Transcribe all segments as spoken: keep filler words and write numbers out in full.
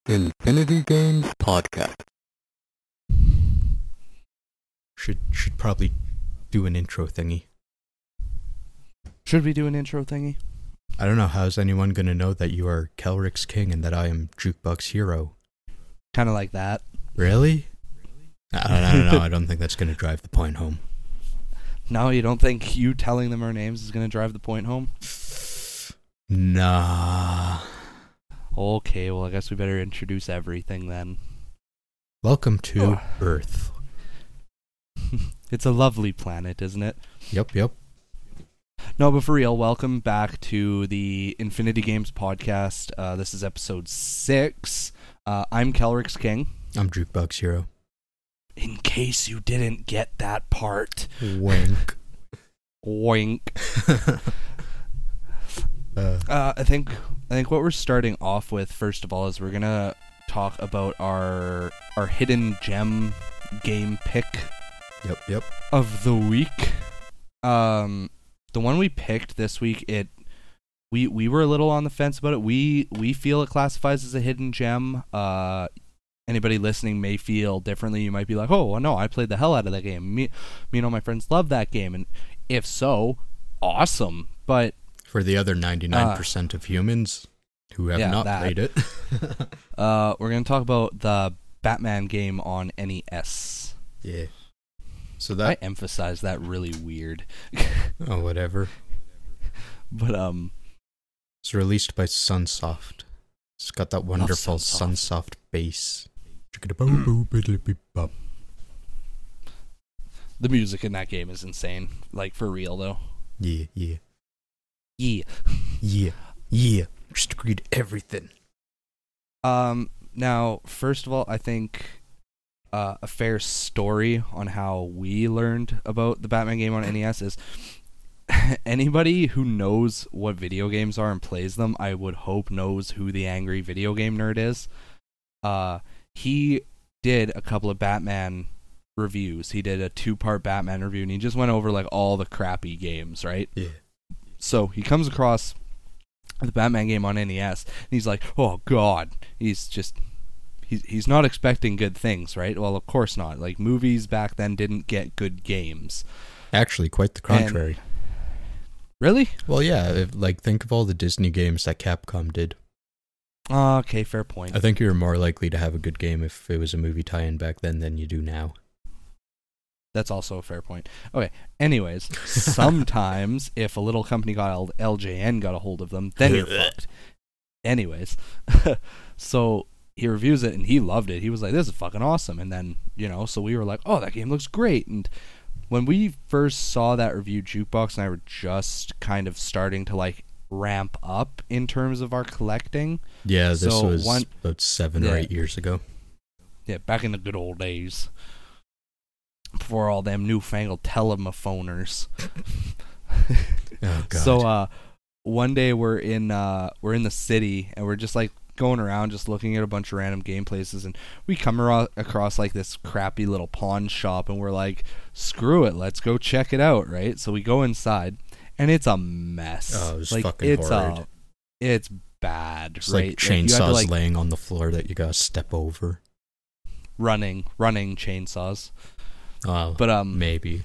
Infinity Games Podcast. Should should probably do an intro thingy. Should we do an intro thingy? I don't know, how's anyone going to know that you are Kelrick's King and that I am Jukebox Hero? Kind of like that. Really? I don't, I don't know, I don't think that's going to drive the point home. No, you don't think you telling them our names is going to drive the point home? Nah. Okay, well, I guess we better introduce everything then. Welcome to Oh. Earth. It's a lovely planet, isn't it? Yep, yep. No, but for real, welcome back to the Infinity Games Podcast. Uh, this is episode six. Uh, I'm Kelrick's King. I'm Jukebox Hero. In case you didn't get that part. Wink. Wink. uh, Uh, I think I think what we're starting off with, first of all, is we're gonna talk about our our hidden gem game pick yep, yep. of the week. Um, the one we picked this week, it we we were a little on the fence about it. We we feel it classifies as a hidden gem. Uh, anybody listening may feel differently. You might be like, oh, well, no, I played the hell out of that game. Me, me and all my friends love that game, and if so, awesome. But For the other ninety-nine percent uh, of humans who have yeah, not that. played it. uh, we're going to talk about the Batman game on N E S. Yeah. So I that... emphasize that really weird. oh, whatever. But, um... It's released by Sunsoft. It's got that wonderful Sunsoft. Sunsoft bass. The music in that game is insane. Like, for real, though. Yeah, yeah. Yeah. Yeah, yeah. Just agreed everything. Um, now, first of all, I think uh, a fair story on how we learned about the Batman game on N E S is anybody who knows what video games are and plays them, I would hope knows who the Angry Video Game Nerd is. Uh, he did a couple of Batman reviews. He did a two-part Batman review, and he just went over, like, all the crappy games, right? Yeah. So he comes across the Batman game on N E S, and he's like, oh, God. He's just... He's, he's not expecting good things, right? Well, of course not. Like, movies back then didn't get good games. Actually, quite the contrary. And, really? Well, yeah, if, like, think of all the Disney games that Capcom did. Oh, okay, fair point. I think you were more likely to have a good game if it was a movie tie-in back then than you do now. That's also a fair point. Okay, anyways, sometimes if a little company called L J N got a hold of them, then you're fucked. Anyways, so he reviews it and he loved it. He was like, this is fucking awesome. And then, you know, so we were like, oh, that game looks great. And when we first saw that review, Jukebox and I were just kind of starting to, like, ramp up in terms of our collecting. Yeah, this So was one- about seven yeah. or eight years ago. Yeah, back in the good old days. Before all them newfangled telephoners. Oh, God. So uh one day we're in uh we're in the city and we're just like going around just looking at a bunch of random game places, and we come aro- across like this crappy little pawn shop, and we're like, screw it, let's go check it out, right? So we go inside and it's a mess. Oh, it was like, fucking it's horrid. A, it's bad, It's right? like you had to, chainsaws like, laying on the floor that you gotta step over. running running chainsaws. Oh, But um maybe.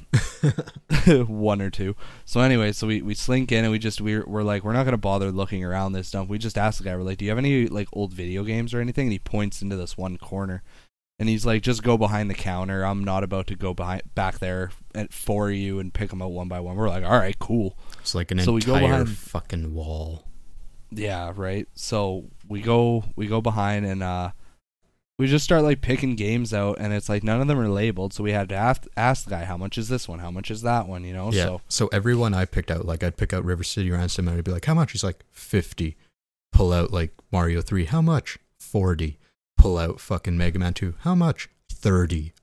one or two. So anyway, so we, we slink in and we just we're we're like, we're not gonna bother looking around this dump. We just asked the guy, we're like, do you have any like old video games or anything? And he points into this one corner, and he's like, just go behind the counter. I'm not about to go behind back there at, for you and pick them out one by one. We're like, all right, cool. It's like an So we go entire behind- fucking wall. Yeah, right. So we go we go behind and uh we just start like picking games out, and it's like none of them are labeled, so we had to ask, ask the guy, how much is this one, how much is that one, you know? Yeah. So So everyone I picked out, like I'd pick out River City Ransom and I'd be like, how much? He's like, fifty. Pull out like Mario three, how much? forty. Pull out fucking Mega Man two, how much? thirty.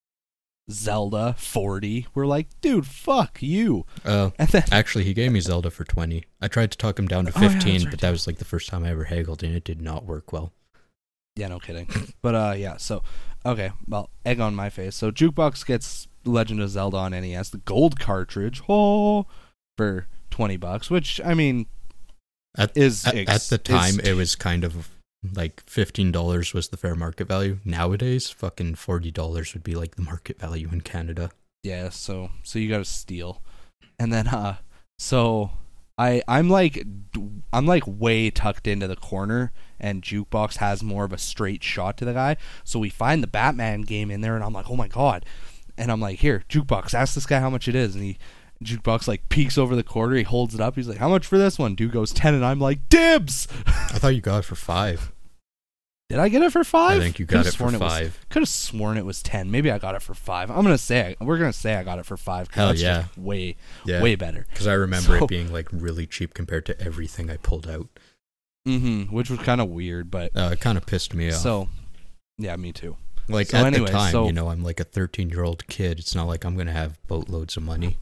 Zelda forty. We're like, dude, fuck you. Uh, And then actually, he gave me Zelda for twenty. I tried to talk him down to Oh, yeah, fifteen, that's but right. that was like the first time I ever haggled, and it did not work well. yeah, no kidding. But uh yeah, so okay, well, egg on my face. So Jukebox gets Legend of Zelda on N E S, the gold cartridge, oh, for twenty bucks, which I mean At, is at, ex- at the time, is- it was kind of like fifteen dollars was the fair market value. Nowadays, fucking forty dollars would be like the market value in Canada. Yeah, so so you got to steal. And then uh so I I'm like I'm like way tucked into the corner, and Jukebox has more of a straight shot to the guy. So we find the Batman game in there, and I'm like, "Oh my god." And I'm like, "Here, Jukebox, ask this guy how much it is." And he Jukebox like peeks over the corner, he holds it up. He's like, "How much for this one?" Dude goes ten, and I'm like, "Dibs." I thought you got it for five. Did I get it for five? I think you got it for five. Could have sworn it was ten. Maybe I got it for five. I'm gonna say we're gonna say I got it for five. Hell that's yeah, just way yeah. way better. Because I remember So- it being like really cheap compared to everything I pulled out. Mm-hmm. Which was kind of weird, but Uh, it kind of pissed me off. so yeah, me too. like so at anyway, the time, so- you know, I'm like a thirteen year old kid. It's not like I'm gonna have boatloads of money.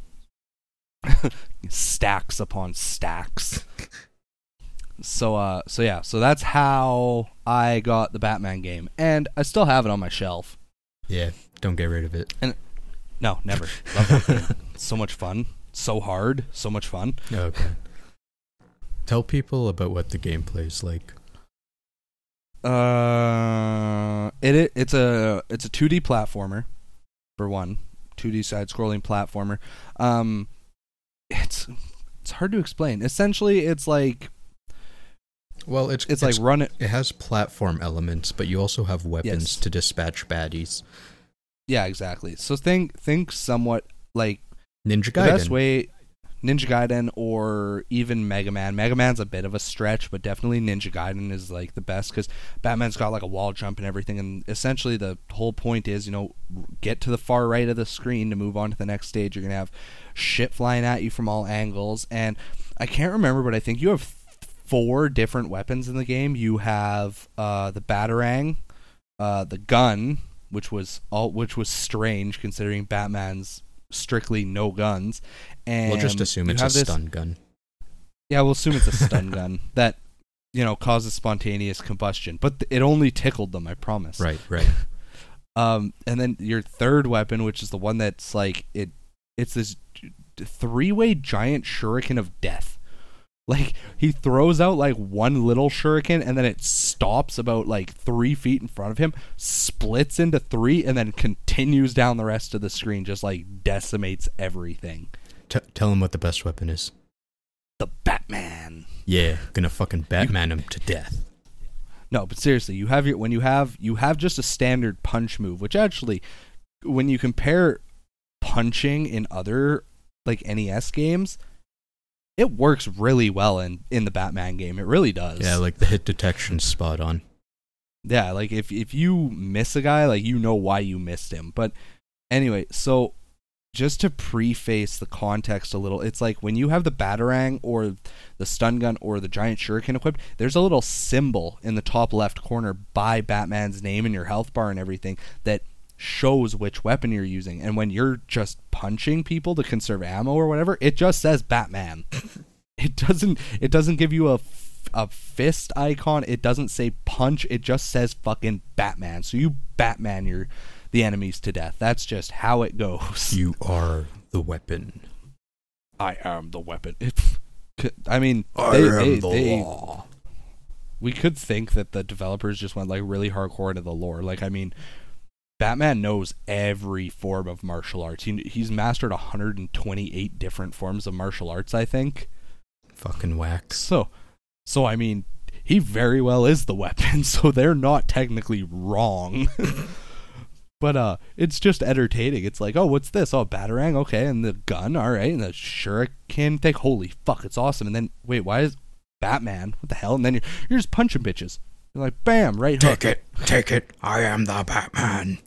Stacks upon stacks. So uh, so yeah, so that's how I got the Batman game, and I still have it on my shelf. Yeah, don't get rid of it. No, never. Love that game. It's so much fun. So hard. So much fun. Okay. Tell people about what the gameplay is like. Uh, it, it it's a it's a two D platformer, for one, two D side scrolling platformer. Um, it's it's hard to explain. Essentially, it's like Well, it's it's, like run it. It has platform elements, but you also have weapons Yes. to dispatch baddies. Yeah, exactly. So think think somewhat like Ninja the Gaiden. best way. Ninja Gaiden or even Mega Man. Mega Man's a bit of a stretch, but definitely Ninja Gaiden is like the best because Batman's got like a wall jump and everything. And essentially, the whole point is, you know, get to the far right of the screen to move on to the next stage. You're gonna have shit flying at you from all angles. And I can't remember, but I think you have four different weapons in the game. You have uh, the Batarang, uh, the gun, which was all which was strange considering Batman's strictly no guns. And We'll just assume you it's a have this- stun gun. Yeah, we'll assume it's a stun gun that, you know, causes spontaneous combustion. But th- it only tickled them, I promise. Right, right. Um, and then your third weapon, which is the one that's like it, it's this three-way giant shuriken of death. Like he throws out like one little shuriken, and then it stops about like three feet in front of him, splits into three, and then continues down the rest of the screen, just like decimates everything. T- tell him what the best weapon is. The Batman. Yeah, gonna fucking Batman him to death. No, but seriously, you have your when you have you have just a standard punch move, which actually, when you compare punching in other like N E S games, it works really well in, in the Batman game. It really does. Yeah, like the hit detection's spot on. Yeah, like if if you miss a guy, like you know why you missed him. But anyway, so just to preface the context a little, it's like when you have the Batarang or the stun gun or the giant shuriken equipped, there's a little symbol in the top left corner by Batman's name and your health bar and everything that shows which weapon you're using. And when you're just punching people to conserve ammo or whatever, it just says Batman. It doesn't it doesn't give you a f- a fist icon. It doesn't say punch. It just says fucking Batman. So you Batman your the enemies to death. That's just how it goes. You are the weapon. I am the weapon. It, I mean, I they, am they, the they, law. we could think that the developers just went like really hardcore into the lore. Like, I mean, Batman knows every form of martial arts. He, he's mastered one hundred twenty-eight different forms of martial arts, I think. Fucking wax. So, so I mean, he very well is the weapon. So they're not technically wrong. But uh, it's just entertaining. It's like, oh, what's this? Oh, Batarang, okay, and the gun, all right, and the shuriken thing. Holy fuck, it's awesome. And then, wait, why is Batman? What the hell? And then you're you're just punching bitches. You're like, bam, right hook. Take it, take it. I am the Batman.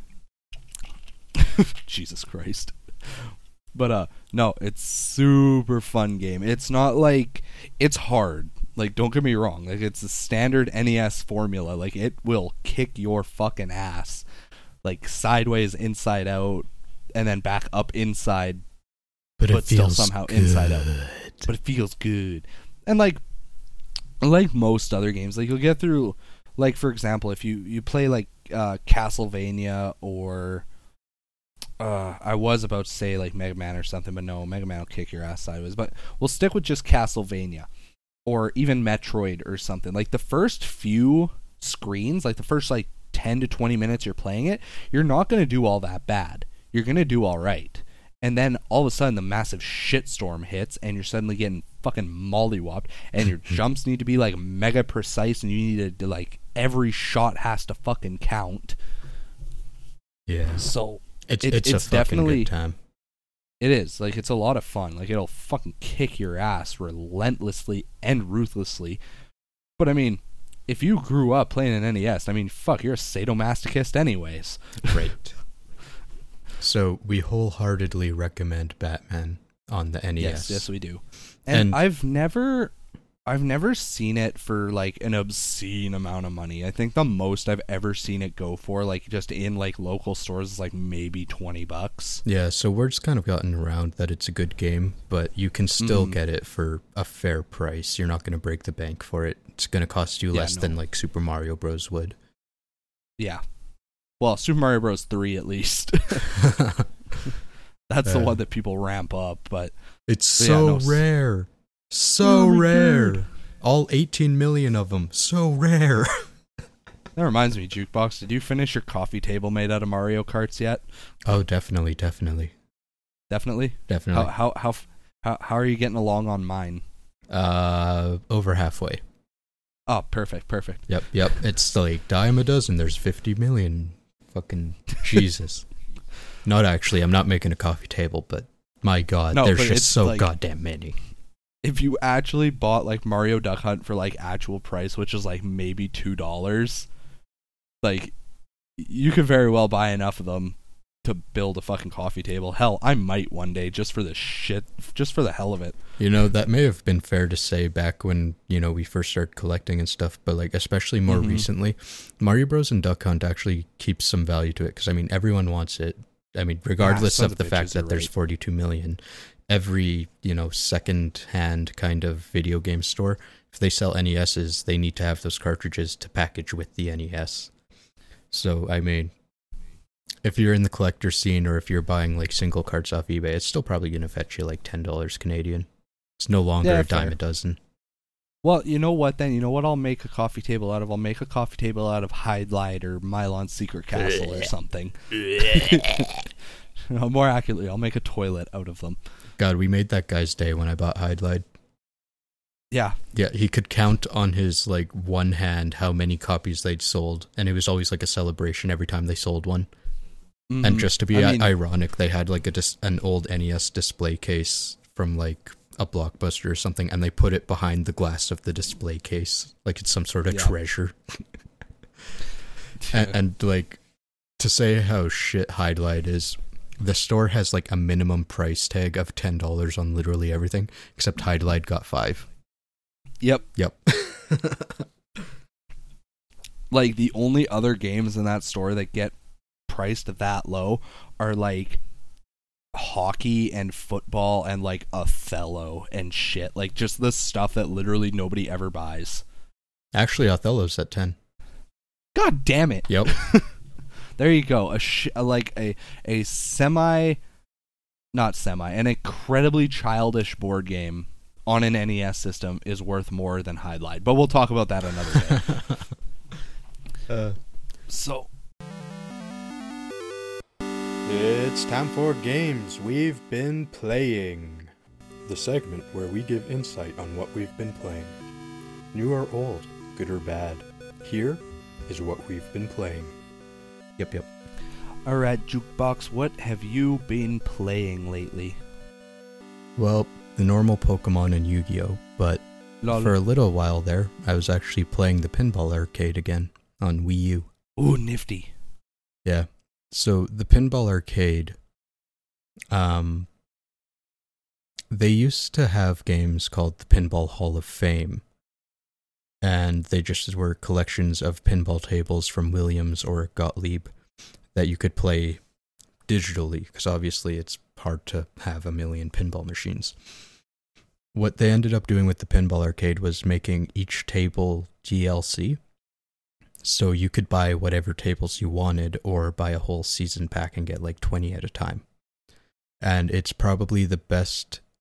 Jesus Christ. But uh, no, it's super fun game. It's not like it's hard. Like, don't get me wrong. Like, it's a standard N E S formula. Like, it will kick your fucking ass. Like sideways, inside out, and then back up inside, But, but it still feels somehow good. inside out. But it feels good. And like, like most other games, like you'll get through, like for example, if you you play like uh, Castlevania or, uh, I was about to say like Mega Man or something, but no, Mega Man will kick your ass sideways. But we'll stick with just Castlevania. or even Metroid or something. Like the first few screens, like the first like ten to twenty minutes you're playing it, you're not going to do all that bad. You're going to do all right. And then all of a sudden the massive shitstorm hits and you're suddenly getting fucking mollywopped and your jumps need to be like mega precise and you need to like every shot has to fucking count. Yeah. So It's it, it's, it's a fucking definitely good time. It is. Like, it's a lot of fun. Like, it'll fucking kick your ass relentlessly and ruthlessly. But, I mean, if you grew up playing an N E S, I mean, fuck, you're a sadomasochist anyways. Right. So, we wholeheartedly recommend Batman on the N E S. Yes, yes, we do. And, And- I've never... I've never seen it for, like, an obscene amount of money. I think the most I've ever seen it go for, like, just in, like, local stores is, like, maybe twenty bucks. Yeah, so word's kind of gotten around that it's a good game, but you can still Mhm. get it for a fair price. You're not going to break the bank for it. It's going to cost you Yeah, less no. than, like, Super Mario Bros. Would. Yeah. Well, Super Mario Bros. three, at least. That's the Uh. one that people ramp up, but... It's Yeah, so no, s- rare. So Oh my rare. God. All eighteen million of them. So rare. That reminds me, Jukebox, did you finish your coffee table made out of Mario Karts yet? Oh, definitely, definitely. Definitely? Definitely. How, how, how, f- how, how are you getting along on mine? Uh, over halfway. Oh, perfect, perfect. Yep, yep. It's like dime a dozen. There's fifty million. Fucking Jesus. Not actually. I'm not making a coffee table, but my God, No, there's but just it's so like- goddamn many. If you actually bought, like, Mario Duck Hunt for, like, actual price, which is, like, maybe two dollars, like, you could very well buy enough of them to build a fucking coffee table. Hell, I might one day just for the shit, just for the hell of it. You know, that may have been fair to say back when, you know, we first started collecting and stuff, but, like, especially more Mhm. recently, Mario Bros. And Duck Hunt actually keeps some value to it, because, I mean, everyone wants it. I mean, regardless sons of of the bitches, fact that you're there's right. forty-two million, every, you know, second-hand kind of video game store, if they sell N E S's, they need to have those cartridges to package with the N E S. So, I mean, if you're in the collector scene or if you're buying, like, single carts off eBay, it's still probably going to fetch you, like, ten dollars Canadian. It's no longer Yeah, a dime fair. a dozen. Well, you know what then? You know what I'll make a coffee table out of? I'll make a coffee table out of Hyde Light or Mylon's Secret Castle or something. No, more accurately, I'll make a toilet out of them. God, we made that guy's day when I bought Hyde Light. Yeah. Yeah, he could count on his, like, one hand how many copies they'd sold, and it was always, like, a celebration every time they sold one. Mhm. And just to be I mean- ironic, they had, like, a dis- an old N E S display case from, like, a Blockbuster or something, and they put it behind the glass of the display case, like it's some sort of Yeah. treasure. and, and, like, to say how shit Hyde Light is, the store has, like, a minimum price tag of ten dollars on literally everything, except Hyde Light got five. Yep. Yep. Like, the only other games in that store that get priced that low are, like, hockey and football and, like, Othello and shit. Like, just the stuff that literally nobody ever buys. Actually, Othello's at ten. God damn it. Yep. There you go. A sh- a, like a a semi, not semi, an incredibly childish board game on an N E S system is worth more than Hyde Light. But we'll talk about that another day. uh, So, it's time for games we've been playing. The segment where we give insight on what we've been playing. New or old, good or bad. Here is what we've been playing. Yep, yep. alright, Jukebox, what have you been playing lately? Well, the normal Pokemon and Yu-Gi-Oh! But Lol. for a little while there, I was actually playing the Pinball Arcade again on Wii U. Ooh, nifty. Yeah. So the Pinball Arcade, um, they used to have games called the Pinball Hall of Fame. And they just were collections of pinball tables from Williams or Gottlieb that you could play digitally, because obviously it's hard to have a million pinball machines. What they ended up doing with the Pinball Arcade was making each table D L C. So you could buy whatever tables you wanted or buy a whole season pack and get like twenty at a time. And it's probably the best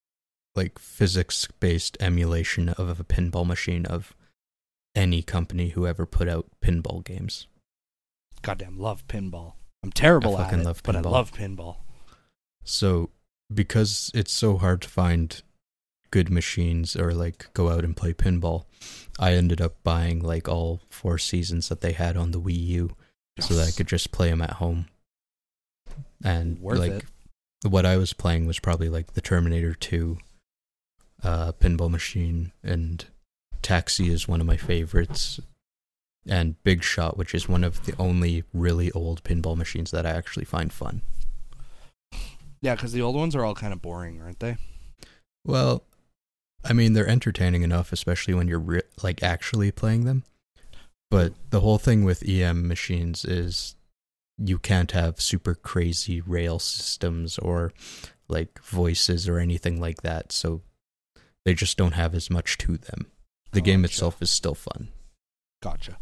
like physics-based emulation of a pinball machine of any company who ever put out pinball games. Goddamn love pinball. I'm terrible I at fucking it, love but I pinball. love pinball. So, because it's so hard to find good machines or like go out and play pinball, I ended up buying like all four seasons that they had on the Wii U, so that I could just play them at home. And Worth like it. what I was playing was probably like the Terminator two uh, pinball machine, and Taxi is one of my favorites, and Big Shot, which is one of the only really old pinball machines that I actually find fun. Yeah, because the old ones are all kind of boring, aren't they? Well, I mean, they're entertaining enough, especially when you're re- like actually playing them. But the whole thing with E M machines is you can't have super crazy rail systems or like voices or anything like that, so they just don't have as much to them. The game Gotcha. itself is still fun. Gotcha.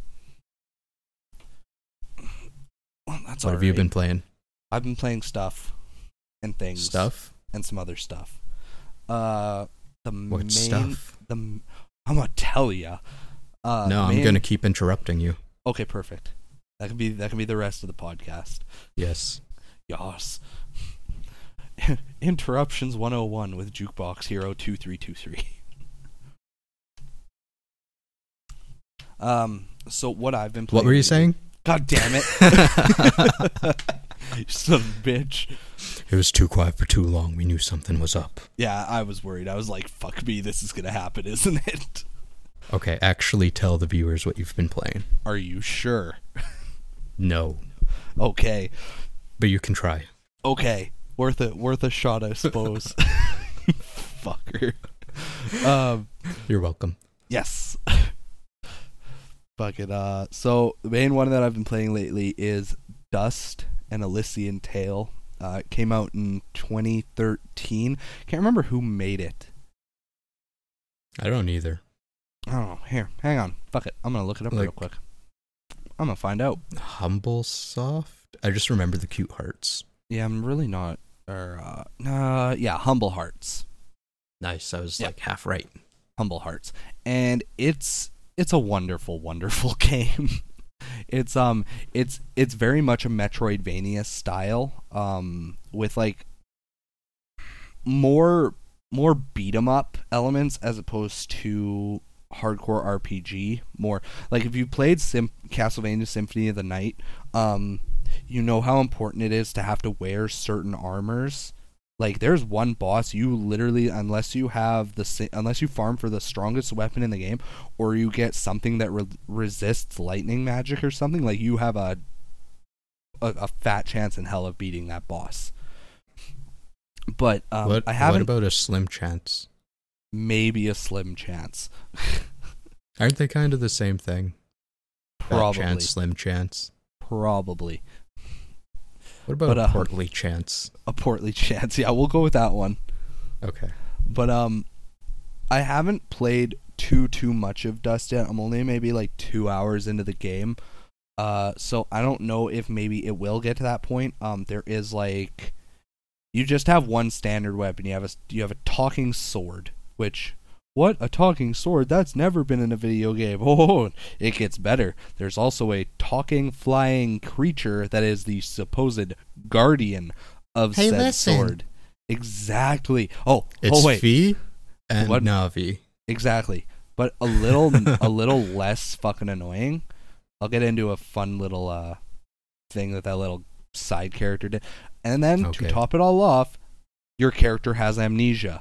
Well, that's What have you alright. been playing? I've been playing stuff and things. Stuff? And some other stuff. Uh, the What main, stuff? The I'm gonna tell ya. Uh, no, I'm main- gonna keep interrupting you. Okay, perfect. That can be that can be the rest of the podcast. Yes. Yas. Interruptions one oh one with Jukebox Hero two three two three. Um. So what I've been playing. What were you saying? God damn it! You son of a bitch. It was too quiet for too long. We knew something was up. Yeah, I was worried. I was like, "Fuck me, this is gonna happen, isn't it?" Okay, actually tell the viewers what you've been playing. Are you sure? No, Okay. but you can try. Okay. Worth it. Worth a shot, I suppose. Fucker. Um. You're welcome. Yes. Fuck it. Uh, so the main one that I've been playing lately is Dust: An Elysian Tale. Uh, it came out in twenty thirteen. Can't remember who made it. I don't either. Oh, here, hang on. Fuck it. I'm gonna look it up real Like- quick. I'm gonna find out. Humble Soft? I just remember the cute hearts. Yeah, I'm really not. Or uh, uh yeah, Humble Hearts. Nice. I was Yeah. like half right. Humble Hearts, and it's it's a wonderful, wonderful game. It's um, it's it's very much a Metroidvania style, um, with like more more beat 'em up elements as opposed to hardcore R P G. More like if you played Sim- Castlevania Symphony of the Night, um, you know how important it is to have to wear certain armors. Like there's one boss you literally, unless you have the si- unless you farm for the strongest weapon in the game, or you get something that re- resists lightning magic or something, like you have a, a a fat chance in hell of beating that boss. But um, what, I haven't. what about a slim chance? Maybe a slim chance. Aren't they kind of the same thing? Fat Probably. chance, slim chance. Probably. What about But, a uh, portly chance? A portly chance. Yeah, we'll go with that one. Okay. But um I haven't played too too much of Dust yet. I'm only maybe like two hours into the game. Uh so I don't know if maybe it will get to that point. Um there is like you just have one standard weapon. You have a you have a talking sword, which what? A talking sword? That's never been in a video game. Oh, it gets better. There's also a talking flying creature that is the supposed guardian of Hey, said listen. sword. Exactly. Oh, It's oh wait. Fee and What? Navi. Exactly. But a little a little less fucking annoying. I'll get into a fun little uh thing that that little side character did. And then Okay. to top it all off, your character has amnesia.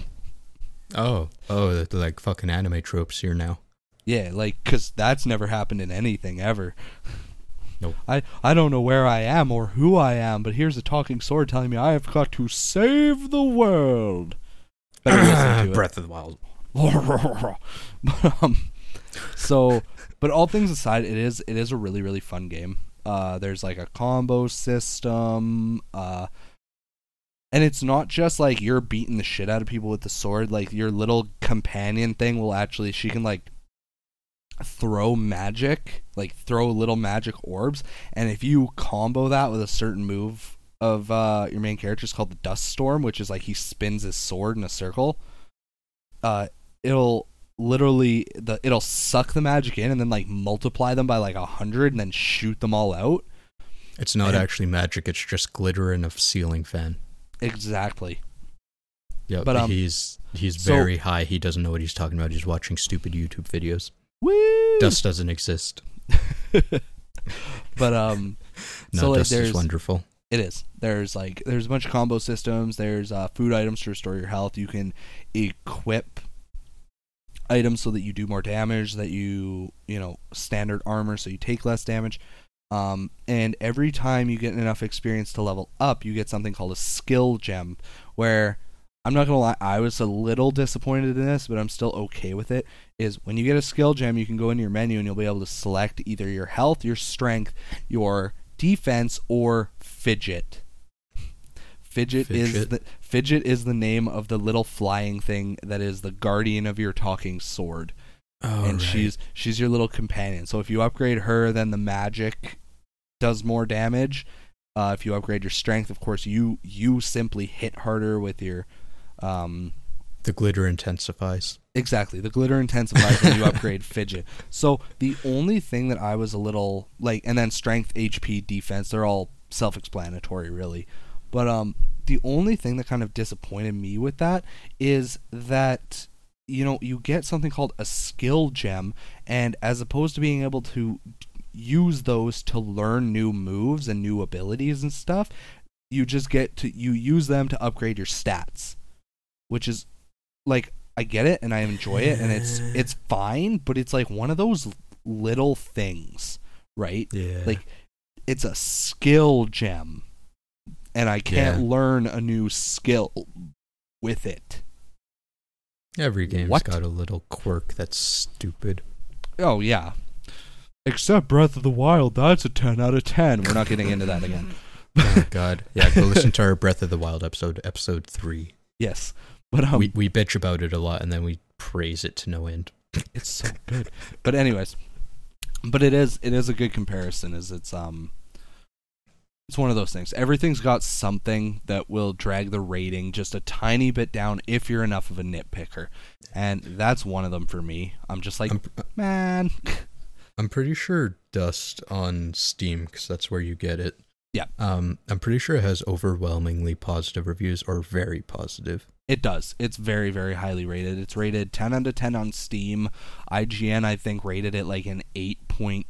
Oh, oh, the, the, like fucking anime tropes here now. Yeah, like cuz that's never happened in anything ever. Nope. I I don't know where I am or who I am, but here's a talking sword telling me I have got to save the world. Better listen to it. Breath of the Wild. But, um, so, but all things aside, it is it is a really really fun game. Uh, there's like a combo system, uh, and it's not just like you're beating the shit out of people with the sword. Like your little companion thing will actually, she can like throw magic, like throw little magic orbs, and if you combo that with a certain move of uh, your main character, it's called the Dust Storm, which is like he spins his sword in a circle. uh, it'll literally the it'll suck the magic in and then like multiply them by like a hundred and then shoot them all out. It's not and, actually magic. It's just glitter in a ceiling fan. Exactly. Yeah, but um, he's he's so, very high. He doesn't know what he's talking about. He's watching stupid YouTube videos. Woo! Dust doesn't exist. But um, no, so like Dust there's is wonderful. It is. There's like there's a bunch of combo systems. There's uh, food items to restore your health. You can equip items so that you do more damage. That you you know standard armor so you take less damage. Um, and every time you get enough experience to level up, you get something called a skill gem. Where I'm not gonna lie, I was a little disappointed in this, but I'm still okay with it. Is when you get a skill gem, you can go into your menu and you'll be able to select either your health, your strength, your defense, or fidget. Fidget, fidget is the fidget is the name of the little flying thing that is the guardian of your talking sword. Oh, and right. she's she's your little companion. So if you upgrade her, then the magic does more damage. Uh, if you upgrade your strength, of course, you you simply hit harder with your um the glitter intensifies. Exactly. The glitter intensifies when you upgrade fidget. So the only thing that I was a little like, and then strength, H P, defense, they're all self-explanatory really. But um, the only thing that kind of disappointed me with that is that, you know, you get something called a skill gem, and as opposed to being able to use those to learn new moves and new abilities and stuff, you just get to, you use them to upgrade your stats, which is like, I get it and I enjoy it and it's it's fine, but it's like one of those little things, right? Yeah. Like it's a skill gem and I can't yeah. learn a new skill with it. Every game's what? got a little quirk that's stupid. Oh yeah. Except Breath of the Wild, that's a ten out of ten. We're not getting into that again. Oh god. Yeah, go listen to our Breath of the Wild episode, episode three. Yes. But um, we we bitch about it a lot and then we praise it to no end. It's so good. But anyways, but it is it is a good comparison. Is it's um, it's one of those things. Everything's got something that will drag the rating just a tiny bit down if you're enough of a nitpicker, and that's one of them for me. I'm just like, I'm, man. I'm pretty sure Dust on Steam, because that's where you get it. Yeah. Um, I'm pretty sure it has overwhelmingly positive reviews or very positive. It does. It's very, very highly rated. It's rated ten out of ten on Steam. I G N, I think, rated it like an eight point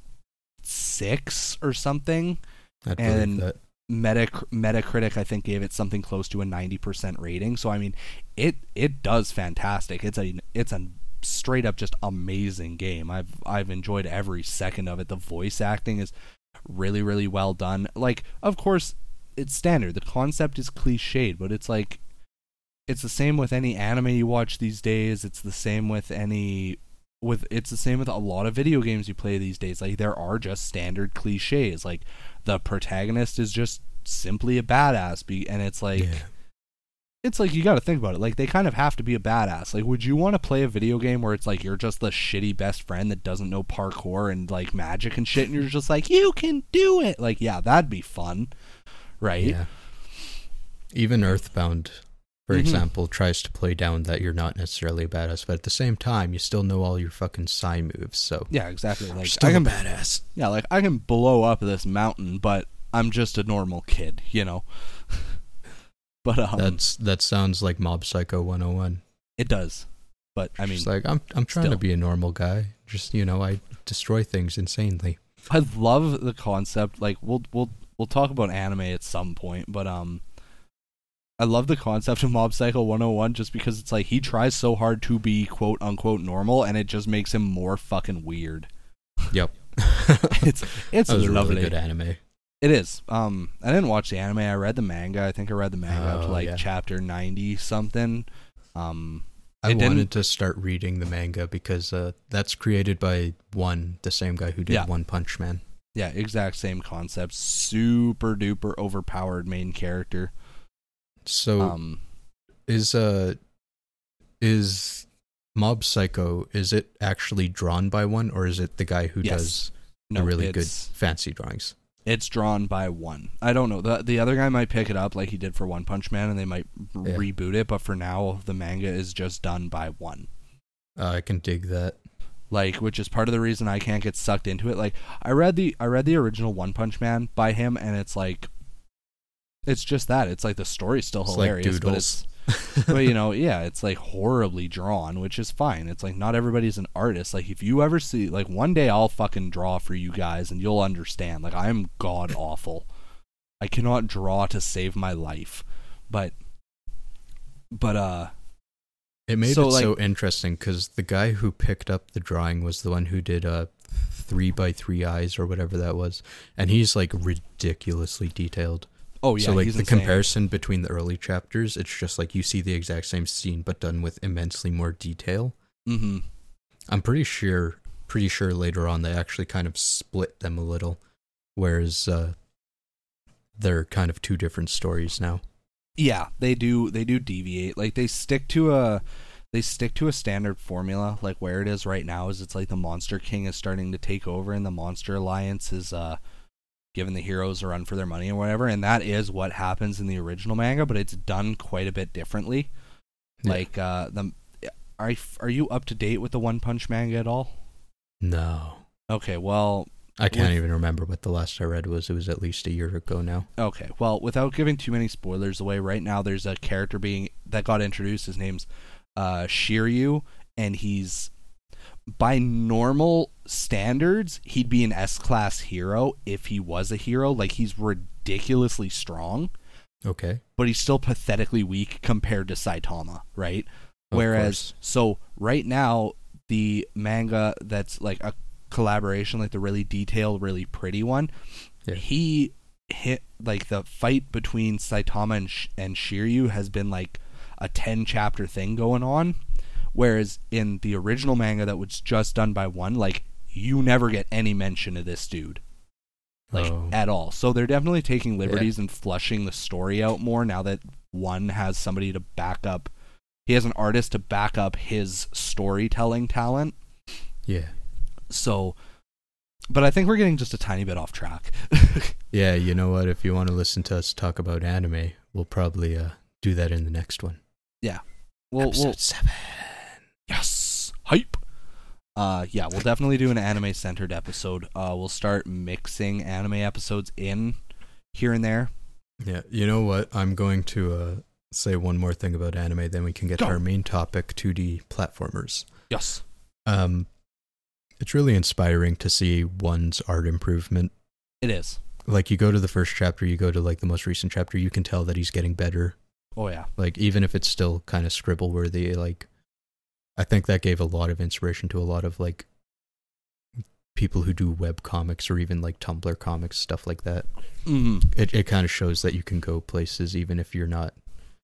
six or something. I'd and believe that. Metac- Metacritic, I think, gave it something close to a ninety percent rating. So, I mean, it it does fantastic. It's a it's a straight up just amazing game. I've I've enjoyed every second of it. The voice acting is really, really well done. Like, of course, it's standard. The concept is cliched, but it's like, it's the same with any anime you watch these days. It's the same with any with it's the same with a lot of video games you play these days. Like, there are just standard cliches. Like, the protagonist is just simply a badass, be and it's like Yeah. it's like you got to think about it. Like, they kind of have to be a badass. Like, would you want to play a video game where it's like you're just the shitty best friend that doesn't know parkour and like magic and shit, and you're just like, you can do it? Like, yeah, that'd be fun, right? Yeah. Even Earthbound, for Mhm. example, tries to play down that you're not necessarily a badass, but at the same time, you still know all your fucking psi moves. So Yeah, exactly. Like, you're still I can a badass. Yeah, like, I can blow up this mountain, but I'm just a normal kid, you know? But, um... That's that sounds like Mob Psycho one oh one. It does. But, I mean... Just like, I'm I'm trying still. to be a normal guy. Just, you know, I destroy things insanely. I love the concept. Like, we'll we'll we'll talk about anime at some point, but, um... I love the concept of Mob Psycho one oh one just because it's like, he tries so hard to be quote-unquote normal, and it just makes him more fucking weird. Yep. It's it's that was lovely. a really good anime. It is. Um, I didn't watch the anime. I read the manga. I think I read the manga up to Oh, like yeah. chapter ninety something. Um, I it wanted didn't- to start reading the manga because uh, that's created by One, the same guy who did Yeah. One Punch Man. Yeah, exact same concept. Super duper overpowered main character. So Um, is uh is Mob Psycho, is it actually drawn by One, or is it the guy who Yes. does no, the really good it's, fancy drawings? It's drawn by one. I don't know. The the other guy might pick it up like he did for One Punch Man, and they might Yeah. reboot it, but for now, the manga is just done by one. Uh, I can dig that. Like, which is part of the reason I can't get sucked into it. Like, I read the I read the original One Punch Man by him, and it's like, it's just that. It's like the story's still It's hilarious, like but it's, but you know, yeah, it's like horribly drawn, which is fine. It's like not everybody's an artist. Like, if you ever see, like, one day I'll fucking draw for you guys, and you'll understand. Like, I'm god awful. I cannot draw to save my life, but, but uh. It made So, it like- so interesting because the guy who picked up the drawing was the one who did uh, three by three eyes or whatever that was, and he's like ridiculously detailed. Oh yeah, so like he's the insane. comparison between the early chapters, it's just like you see the exact same scene but done with immensely more detail. Mm-hmm. I'm pretty sure, pretty sure later on they actually kind of split them a little, whereas uh, they're kind of two different stories now. Yeah, they do. They do deviate. Like they stick to a, they stick to a standard formula. Like where it is right now is it's like the Monster King is starting to take over, and the Monster Alliance is uh, giving the heroes a run for their money or whatever. And that is what happens in the original manga, but it's done quite a bit differently. Yeah. Like uh, the, are are you up to date with the One Punch manga at all? No. Okay, well, I can't With- even remember what the last I read was. It was at least a year ago now. Okay, well, without giving too many spoilers away, right now there's a character being that got introduced. His name's uh, Shiryu, and he's by normal standards he'd be an S-class hero if he was a hero. Like he's ridiculously strong, Okay. but he's still pathetically weak compared to Saitama, right? Of Whereas, course. so right now the manga that's like a collaboration, like the really detailed, really pretty one, Yeah. he hit like the fight between Saitama and, Sh- and Shiryu has been like a ten chapter thing going on, whereas in the original manga that was just done by one, like you never get any mention of this dude, like Oh. at all. So they're definitely taking liberties and flushing the story out more now that one has somebody to back up. He has an artist to back up his storytelling talent. Yeah. So, but I think we're getting just a tiny bit off track. Yeah, you know what? If you want to listen to us talk about anime, we'll probably uh, do that in the next one. We'll, Episode we'll seven. yes, hype. Uh, yeah, we'll definitely do an anime centered episode. Uh, we'll start mixing anime episodes in here and there. Yeah, you know what? I'm going to uh, say one more thing about anime, then we can get Go. to our main topic, two D platformers. Yes. Um, it's really inspiring to see one's art improvement. It is. Like, you go to the first chapter, you go to, like, the most recent chapter, you can tell that he's getting better. Oh yeah. Like, even if it's still kind of scribble-worthy, like, I think that gave a lot of inspiration to a lot of, like, people who do web comics or even, like, Tumblr comics, stuff like that. Mm-hmm. It it kind of shows that you can go places even if you're not,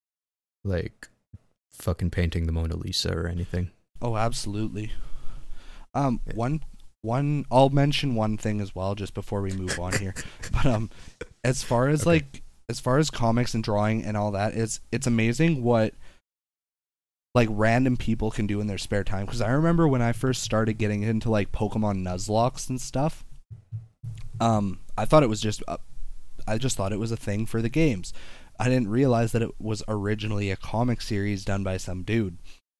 like, fucking painting the Mona Lisa or anything. Oh, absolutely. Um, Yeah. one, one. I'll mention one thing as well, just before we move on here. But um, as far as Okay. like, as far as comics and drawing and all that, it's it's amazing what like random people can do in their spare time. Because I remember when I first started getting into like Pokemon Nuzlocke and stuff. Um, I thought it was just, uh, I just thought it was a thing for the games. I didn't realize that it was originally a comic series done by some dude.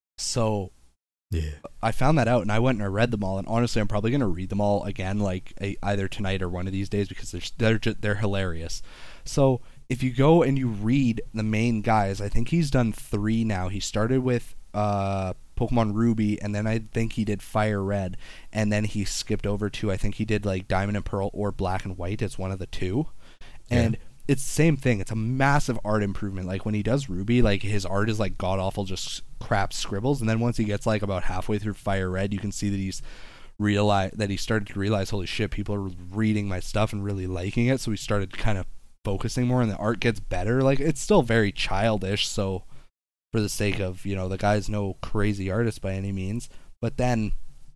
So Yeah. I found that out and I went and I read them all, and honestly I'm probably going to read them all again, like a, either tonight or one of these days, because they're they're just, they're hilarious. So if you go and you read the main guys, I think he's done three now. He started with uh Pokemon Ruby, and then I think he did Fire Red, and then he skipped over to, I think he did like Diamond and Pearl or Black and White. It's one of the two. And Yeah. it's the same thing. It's a massive art improvement. Like when he does Ruby, like his art is like god awful, just crap scribbles. And then once he gets like about halfway through Fire Red, you can see that he's realize that he started to realize, holy shit, people are reading my stuff and really liking it. So he started kind of focusing more, and the art gets better. Like it's still very childish. So for the sake of, you know, the guy's no crazy artist by any means, but then.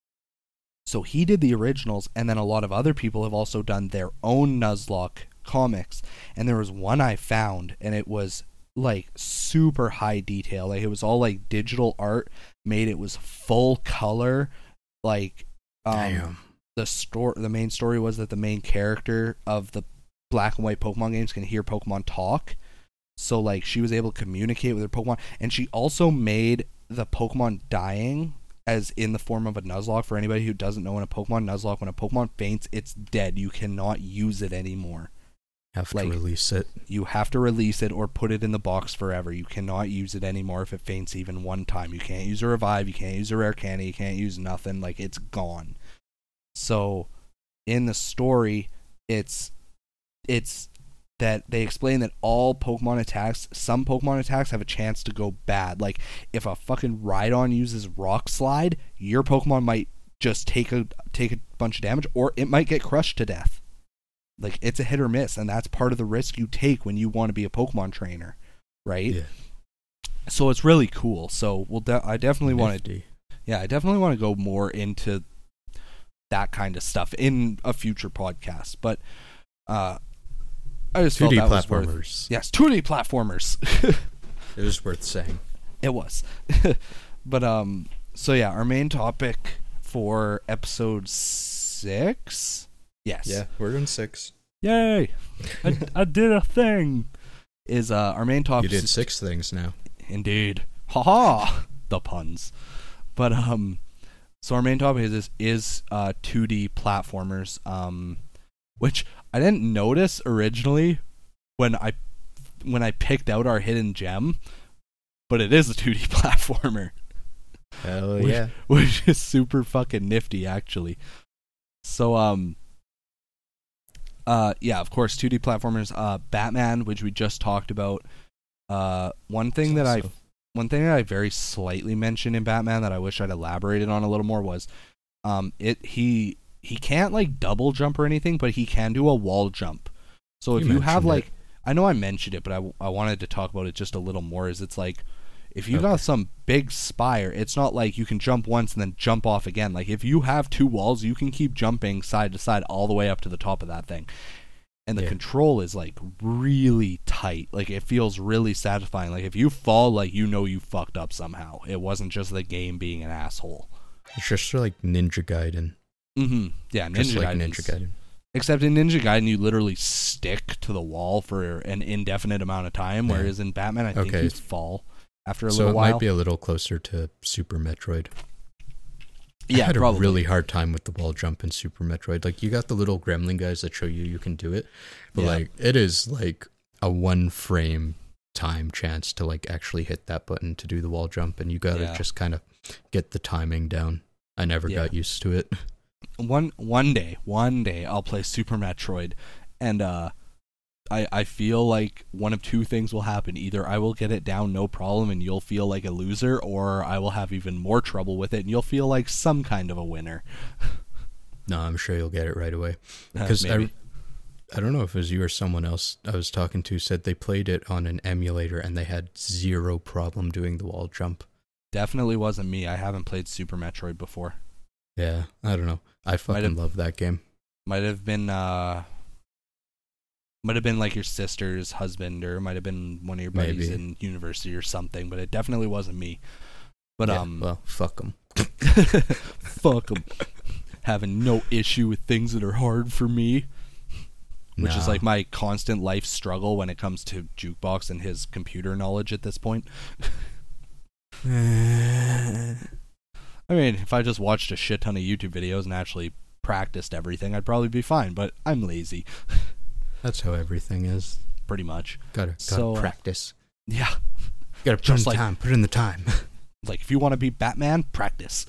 So he did the originals, and then a lot of other people have also done their own Nuzlocke comics. And there was one I found, and it was like super high detail. Like it was all like digital art made. It was full color. Like um, Damn. the story, the main story was that the main character of the black and white Pokemon games can hear Pokemon talk. So, like, she was able to communicate with her Pokemon. And she also made the Pokemon dying as in the form of a Nuzlocke. For anybody who doesn't know, in a Pokemon Nuzlocke, when a Pokemon faints, it's dead. You cannot use it anymore. Have Like, to release it. You have to release it or put it in the box forever. You cannot use it anymore if it faints even one time. You can't use a revive. You can't use a rare candy. You can't use nothing. Like, it's gone. So, in the story, it's it's that they explain that all Pokemon attacks, some Pokemon attacks have a chance to go bad. Like, if a fucking Rhydon uses Rock Slide, your Pokemon might just take a take a bunch of damage, or it might get crushed to death. Like, it's a hit or miss, and that's part of the risk you take when you want to be a Pokemon trainer, right? Yeah. So it's really cool. So we'll de- I definitely want to, Nifty. yeah, I definitely want to go more into that kind of stuff in a future podcast. But uh, I just two D felt that was worth. platformers. Yes, two D platformers. It was worth saying. It was. But um so yeah, our main topic for episode six. Yes. Yeah, we're in six. Yay. I, I did a thing. Is uh our main topic. You did six things now. Indeed. Haha. The puns. But um so our main topic is is, is uh two D platformers, um which I didn't notice originally when I when I picked out our hidden gem, but it is a two D platformer. Hell which, yeah. which is super fucking nifty, actually. So um uh yeah, of course, two D platformers, uh Batman, which we just talked about. Uh one thing that I Also- one thing that I very slightly mentioned in Batman that I wish I'd elaborated on a little more was um it he he can't like double jump or anything, but he can do a wall jump. So if You you have mentioned like it. I know I mentioned it, but I, I wanted to talk about it just a little more. Is it's like, if you Okay. got some big spire, it's not like you can jump once and then jump off again. Like, if you have two walls, you can keep jumping side to side all the way up to the top of that thing. And the Yeah. control is like really tight. Like, it feels really satisfying. Like, if you fall, like, you know you fucked up somehow. It wasn't just the game being an asshole. It's just like Ninja Gaiden. Mm-hmm. Yeah, Ninja Just like Gaiden Ninja is- Gaiden. Except in Ninja Gaiden, you literally stick to the wall for an indefinite amount of time, Yeah. whereas in Batman, I think Okay. you fall after a So little it while. might be a little closer to Super Metroid. yeah, I had probably. a really hard time with the wall jump in Super Metroid. Like, you got the little gremlin guys that show you you can do it, but Yeah. like it is like a one frame time chance to like actually hit that button to do the wall jump, and you gotta Yeah. just kind of get the timing down. I never Yeah. got used to it. one one day, one day, I'll play Super Metroid, and uh, I I feel like one of two things will happen. Either I will get it down no problem, and you'll feel like a loser, or I will have even more trouble with it, and you'll feel like some kind of a winner. No, I'm sure you'll get it right away. Uh, Because I, maybe. I don't know if it was you or someone else I was talking to said they played it on an emulator and they had zero problem doing the wall jump. Definitely wasn't me. I haven't played Super Metroid before. Yeah, I don't know. I fucking have- love that game. Might have been uh might have been like your sister's husband, or might have been one of your buddies Maybe. in university or something, but it definitely wasn't me. But Yeah, um well, fuck them. fuck 'em. Having no issue with things that are hard for me, which is like my constant life struggle when it comes to Jukebox and his computer knowledge at this point. I mean, if I just watched a shit ton of YouTube videos and actually practiced everything, I'd probably be fine, but I'm lazy, That's how everything is. pretty much. Gotta, gotta So, uh, practice. Yeah. Gotta put just in the like- time. Put in the time. Like, if you want to be Batman, practice.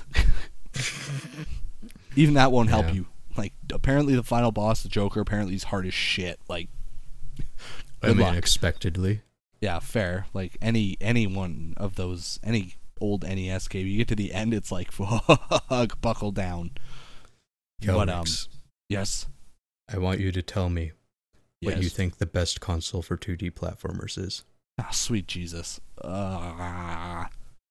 Even that won't help Yeah. you. Like, apparently the final boss, the Joker, apparently he's hard as shit. Like, I good mean, luck. expectedly. Yeah, fair. Like, any any one of those, any old N E S game, you get to the end, it's like, fuck, buckle down. But, um, Kelrix, yes. I want you to tell me what Yes. you think the best console for two D platformers is. Ah, sweet Jesus. Uh,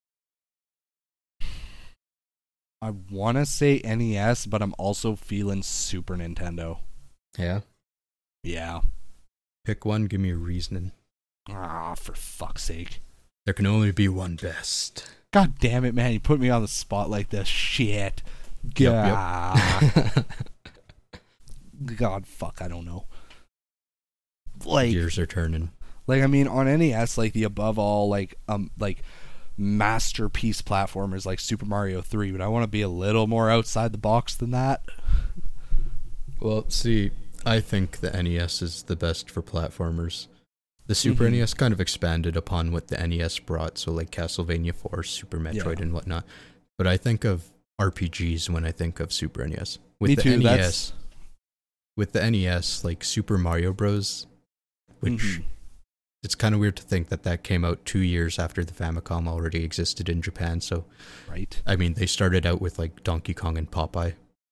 I want to say N E S, but I'm also feeling Super Nintendo. Yeah? Yeah. Pick one, give me a reasoning. Ah, for fuck's sake. There can only be one best. God damn it, man. You put me on the spot like this. Shit. Yep, God. yep. God, fuck, I don't know. like Gears are turning. Like, I mean, on N E S, like, the above all, like, um, like, masterpiece platformers like Super Mario three, but I want to be a little more outside the box than that. Well, see, I think the N E S is the best for platformers. The Super Mhm. N E S kind of expanded upon what the N E S brought, so like Castlevania four, Super Metroid, Yeah. and whatnot. But I think of R P Gs when I think of Super N E S. With Me the too, N E that's- S, with the N E S, like Super Mario Bros., which Mhm. it's kind of weird to think that that came out two years after the Famicom already existed in Japan. So, Right. I mean, they started out with like Donkey Kong and Popeye.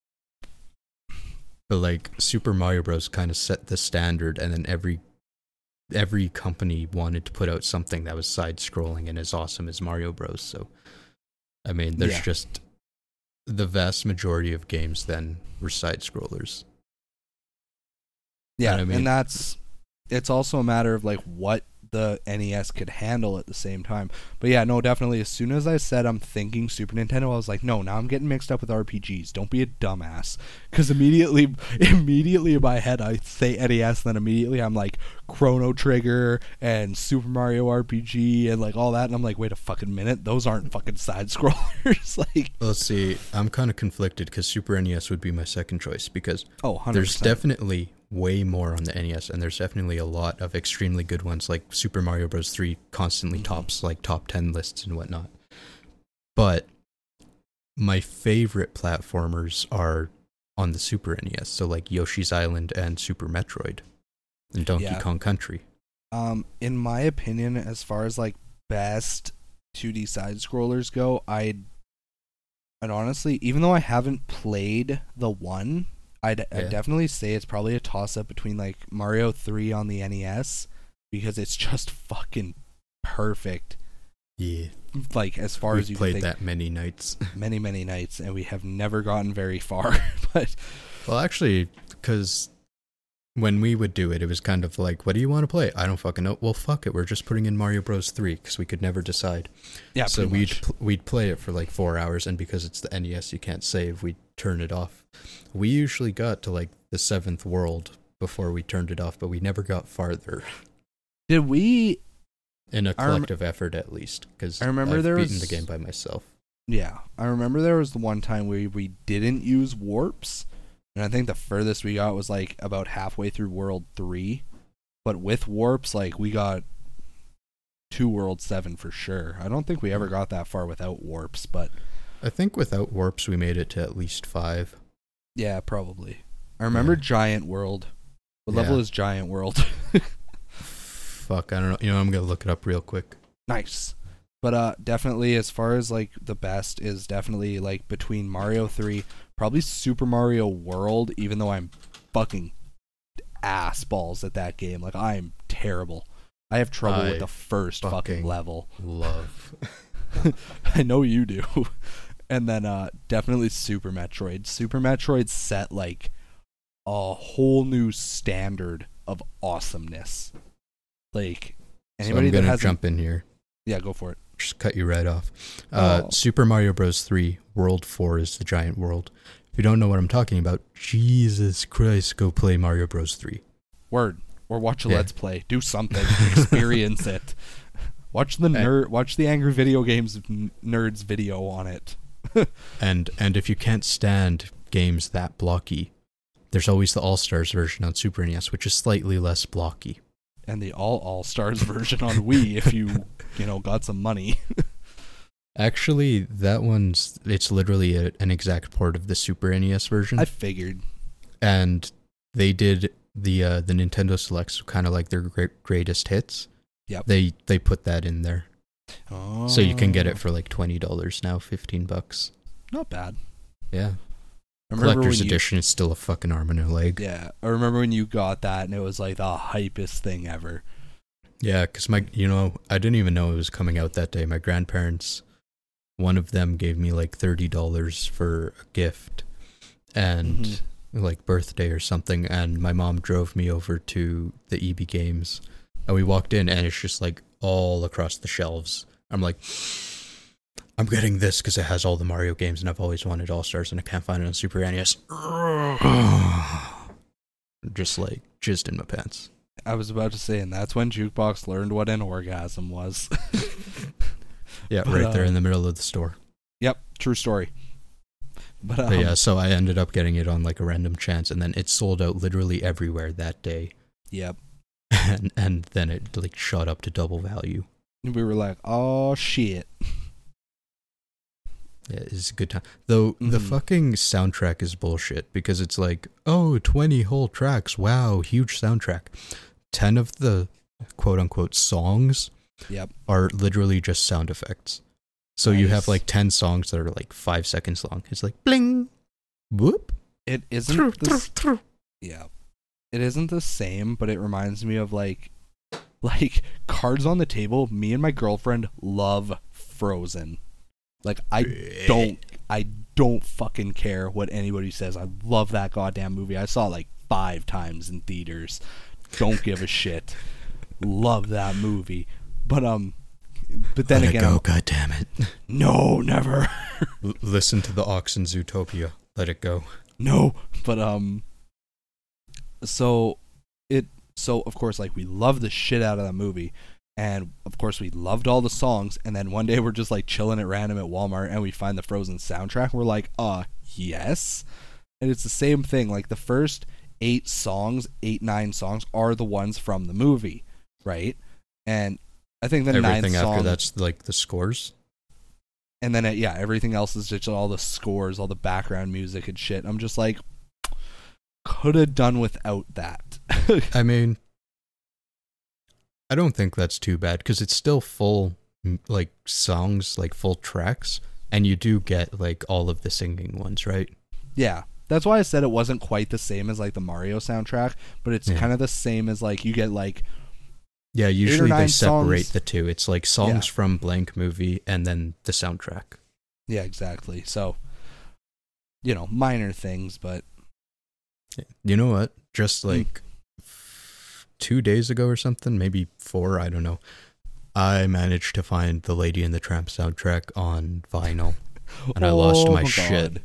But like Super Mario Bros. Kind of set the standard, and then every every company wanted to put out something that was side-scrolling and as awesome as Mario Bros. So, I mean, there's Yeah. just the vast majority of games then were side-scrollers. Yeah, I mean- and that's it's also a matter of like what the N E S could handle at the same time. But yeah, no, definitely. As soon as I said I'm thinking Super Nintendo, I was like, no, now I'm getting mixed up with R P Gs. Don't be a dumbass. Because immediately, immediately in my head, I say N E S, then immediately I'm like Chrono Trigger and Super Mario R P G and like all that, and I'm like, wait a fucking minute, those aren't fucking side scrollers. Like, Well, see, I'm kind of conflicted because Super N E S would be my second choice because oh, one hundred there's percent. definitely way more on the N E S, and there's definitely a lot of extremely good ones. Like Super Mario Bros. three constantly Mhm. tops like top ten lists and whatnot. But my favorite platformers are on the Super N E S, so like Yoshi's Island and Super Metroid and Donkey Yeah. Kong Country. Um, in my opinion, as far as like best two D side scrollers go, I'd, I'd honestly, even though I haven't played the one, I'd, Yeah. I'd definitely say it's probably a toss up between like Mario three on the N E S because it's just fucking perfect. Yeah, Like as far we've as you played can think, that many nights. many many nights, and we have never gotten very far. But Well, actually, because when we would do it, it was kind of like, what do you want to play? I don't fucking know. Well, fuck it. We're just putting in Mario Bros. three because we could never decide. yeah, so pretty we'd much. pl- we'd play it for like four hours, and because it's the N E S, you can't save. We'd turn it off. We usually got to like the seventh world before we turned it off, but we never got farther Did we? in a I rem- collective effort, at least. Because I remember I've there beaten was- the game by myself. Yeah, I remember there was the one time where we didn't use warps, and I think the furthest we got was like about halfway through World three. But with warps, like we got to World seven for sure. I don't think we ever got that far without warps, but I think without warps, we made it to at least five. yeah, probably. I remember Yeah. Giant World. What level Yeah. is Giant World? Fuck, I don't know. You know, I'm gonna look it up real quick. Nice. But uh definitely as far as like the best is definitely like between Mario three, probably Super Mario World, even though I'm fucking ass balls at that game. Like I'm terrible. I have trouble I with the first fucking, fucking level. Love. I know you do. And then uh definitely Super Metroid. Super Metroid set like a whole new standard of awesomeness. Like So anybody I'm that gonna has jump in here. yeah, go for it. Just cut you right off. Uh, Oh. Super Mario Bros. three, World four is the giant world. If you don't know what I'm talking about, Jesus Christ, go play Mario Bros. three. Word. Or watch a Yeah. Let's Play. Do something. Experience it. Watch the I- nerd. Watch the Angry Video Games n- Nerds video on it. And and if you can't stand games that blocky, there's always the All Stars version on Super N E S, which is slightly less blocky. And the All All Stars version on Wii, if you you know got some money. Actually, that one's it's literally a, an exact port of the Super N E S version, I figured. and they did the uh, the Nintendo Selects, kind of like their great, greatest hits. Yep. They they put that in there. Oh, So you can get it for like twenty dollars now, fifteen bucks. not bad. Yeah. I remember Collector's when you- edition is still a fucking arm and a leg. Yeah, I remember when you got that, and it was like the hypest thing ever. Yeah, because my, you know, I didn't even know it was coming out that day. My grandparents, one of them gave me like thirty dollars for a gift and Mhm. like birthday or something. And my mom drove me over to the E B Games. And we walked in and it's just like all across the shelves. I'm like, I'm getting this because it has all the Mario games and I've always wanted All Stars and I can't find it on Super N E S. Just like jizzed in my pants. I was about to say, and that's when Jukebox learned what an orgasm was. Yeah, But, right there uh, in the middle of the store. Yep, true story. But, um, But yeah, so I ended up getting it on like a random chance, and then it sold out literally everywhere that day. Yep. And, and then it like shot up to double value. We were like, oh shit. Yeah, it's a good time. Though the Mhm. fucking soundtrack is bullshit because it's like, oh, twenty whole tracks. Wow, huge soundtrack. ten of the quote unquote songs Yep. are literally just sound effects. So you have Nice. like ten songs that are like five seconds long. It's like bling, whoop, It isn't through, the through, s- through. yeah. It isn't the same, but it reminds me of like like Cards on the Table. Me and my girlfriend love Frozen. Like I don't I don't fucking care what anybody says. I love that goddamn movie. I saw it like five times in theaters. Don't give a shit. Love that movie. But um but then Let again it go, I'm- God damn it. no, never. L- listen to the Oxen Zootopia. Let it go. No, but um so it so of course like we loved the shit out of that movie, and of course we loved all the songs, and then one day we're just like chilling at random at Walmart and we find the Frozen soundtrack and we're like, uh yes. And it's the same thing, like the first eight songs, eight nine songs are the ones from the movie, right? And I think the Everything ninth after song, that's like the scores. and then it, yeah, everything else is just all the scores, all the background music and shit. I'm just like, could have done without that. I mean, I don't think that's too bad because it's still full, m- like songs, like full tracks, and you do get like all of the singing ones, right? Yeah, that's why I said it wasn't quite the same as like the Mario soundtrack, but it's Yeah. kind of the same as like you get like Yeah, usually they nine separate songs. the two. It's like songs Yeah. from blank movie and then the soundtrack. yeah, exactly. So, you know, minor things, but You know what? Just Hmm. like f- two days ago or something, maybe four, I don't know. I managed to find the Lady and the Tramp soundtrack on vinyl, and I lost Oh my God. shit.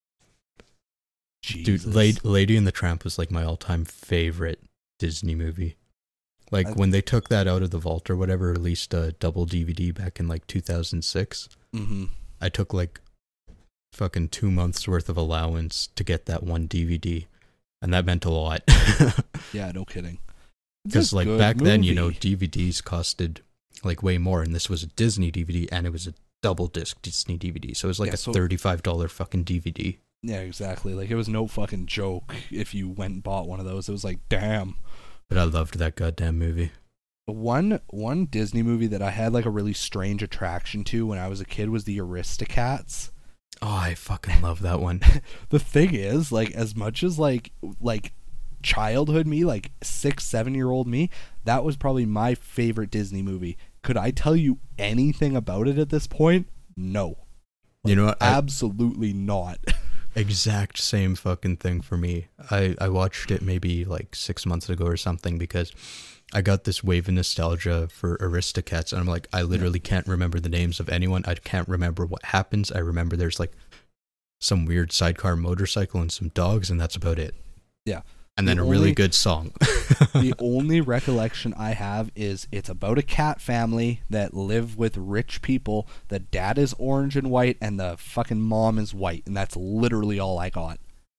Jesus. Dude, Lady, Lady and the Tramp was like my all-time favorite Disney movie. Like I- when they took that out of the vault or whatever, released a double D V D back in like two thousand six. Mm-hmm. I took like fucking two months worth of allowance to get that one D V D, and that meant a lot. Yeah, no kidding. It's Because a like good back then, you know, movie. D V Ds costed like way more, and this was a Disney D V D, and it was a double disc Disney D V D, so it was like Yeah, a so- thirty-five dollar fucking D V D. Yeah, exactly. Like it was no fucking joke if you went and bought one of those. It was like, damn. But I loved that goddamn movie. One one Disney movie that I had like a really strange attraction to when I was a kid was the Aristocats. Oh, I fucking love that one. The thing is, like, as much as like like childhood me, like six, seven year old me, that was probably my favorite Disney movie. Could I tell you anything about it at this point? No. You know what? I- Absolutely not. exact same fucking thing for me. I, I watched it maybe like six months ago or something because I got this wave of nostalgia for Aristocats, and I'm like, I literally can't remember the names of anyone. I can't remember what happens. I remember there's like some weird sidecar motorcycle and some dogs, and that's about it. Yeah. And then The a really only- good song. The only recollection I have is it's about a cat family that live with rich people. The dad is orange and white, and the fucking mom is white, and that's literally all I got.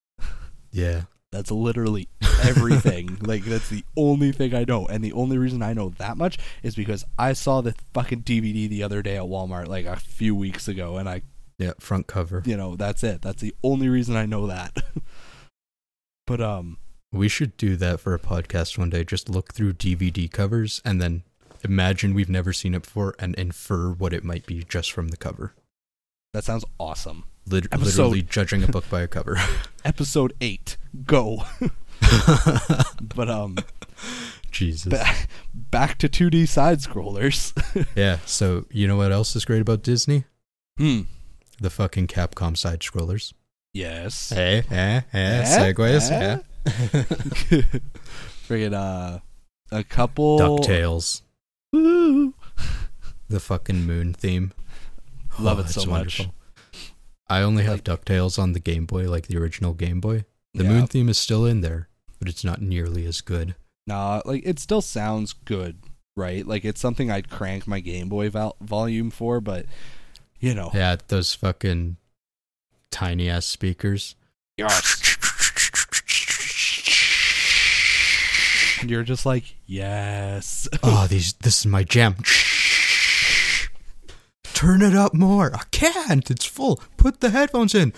Yeah. That's literally everything. Like, that's the only thing I know. And the only reason I know that much is because I saw the fucking D V D the other day at Walmart, like a few weeks ago, and I, Yeah, front cover. you know, that's it. That's the only reason I know that. But, um, We should do that for a podcast one day. Just look through D V D covers and then imagine we've never seen it before and infer what it might be just from the cover. that sounds awesome. Lit- Episode- Literally judging a book by a cover. Episode eight, go. But, um, Jesus. ba- back to two D side scrollers. Yeah, so you know what else is great about Disney? Hmm. The fucking Capcom side scrollers. Yes. Hey, eh, eh, Eh, segues, eh. eh. Friggin' uh, a couple. DuckTales. Woo. The fucking moon theme. Love Oh, it so it's much. wonderful. I only have DuckTales on the Game Boy, like the original Game Boy. The Yeah. moon theme is still in there, but it's not nearly as good. Nah, like it still sounds good, right? Like it's something I'd crank my Game Boy vol- volume for, but you know, Yeah, those fucking tiny ass speakers. yes. And you're just like, yes. Oh, these this is my jam. Turn it up more. I can't. It's full. Put the headphones in.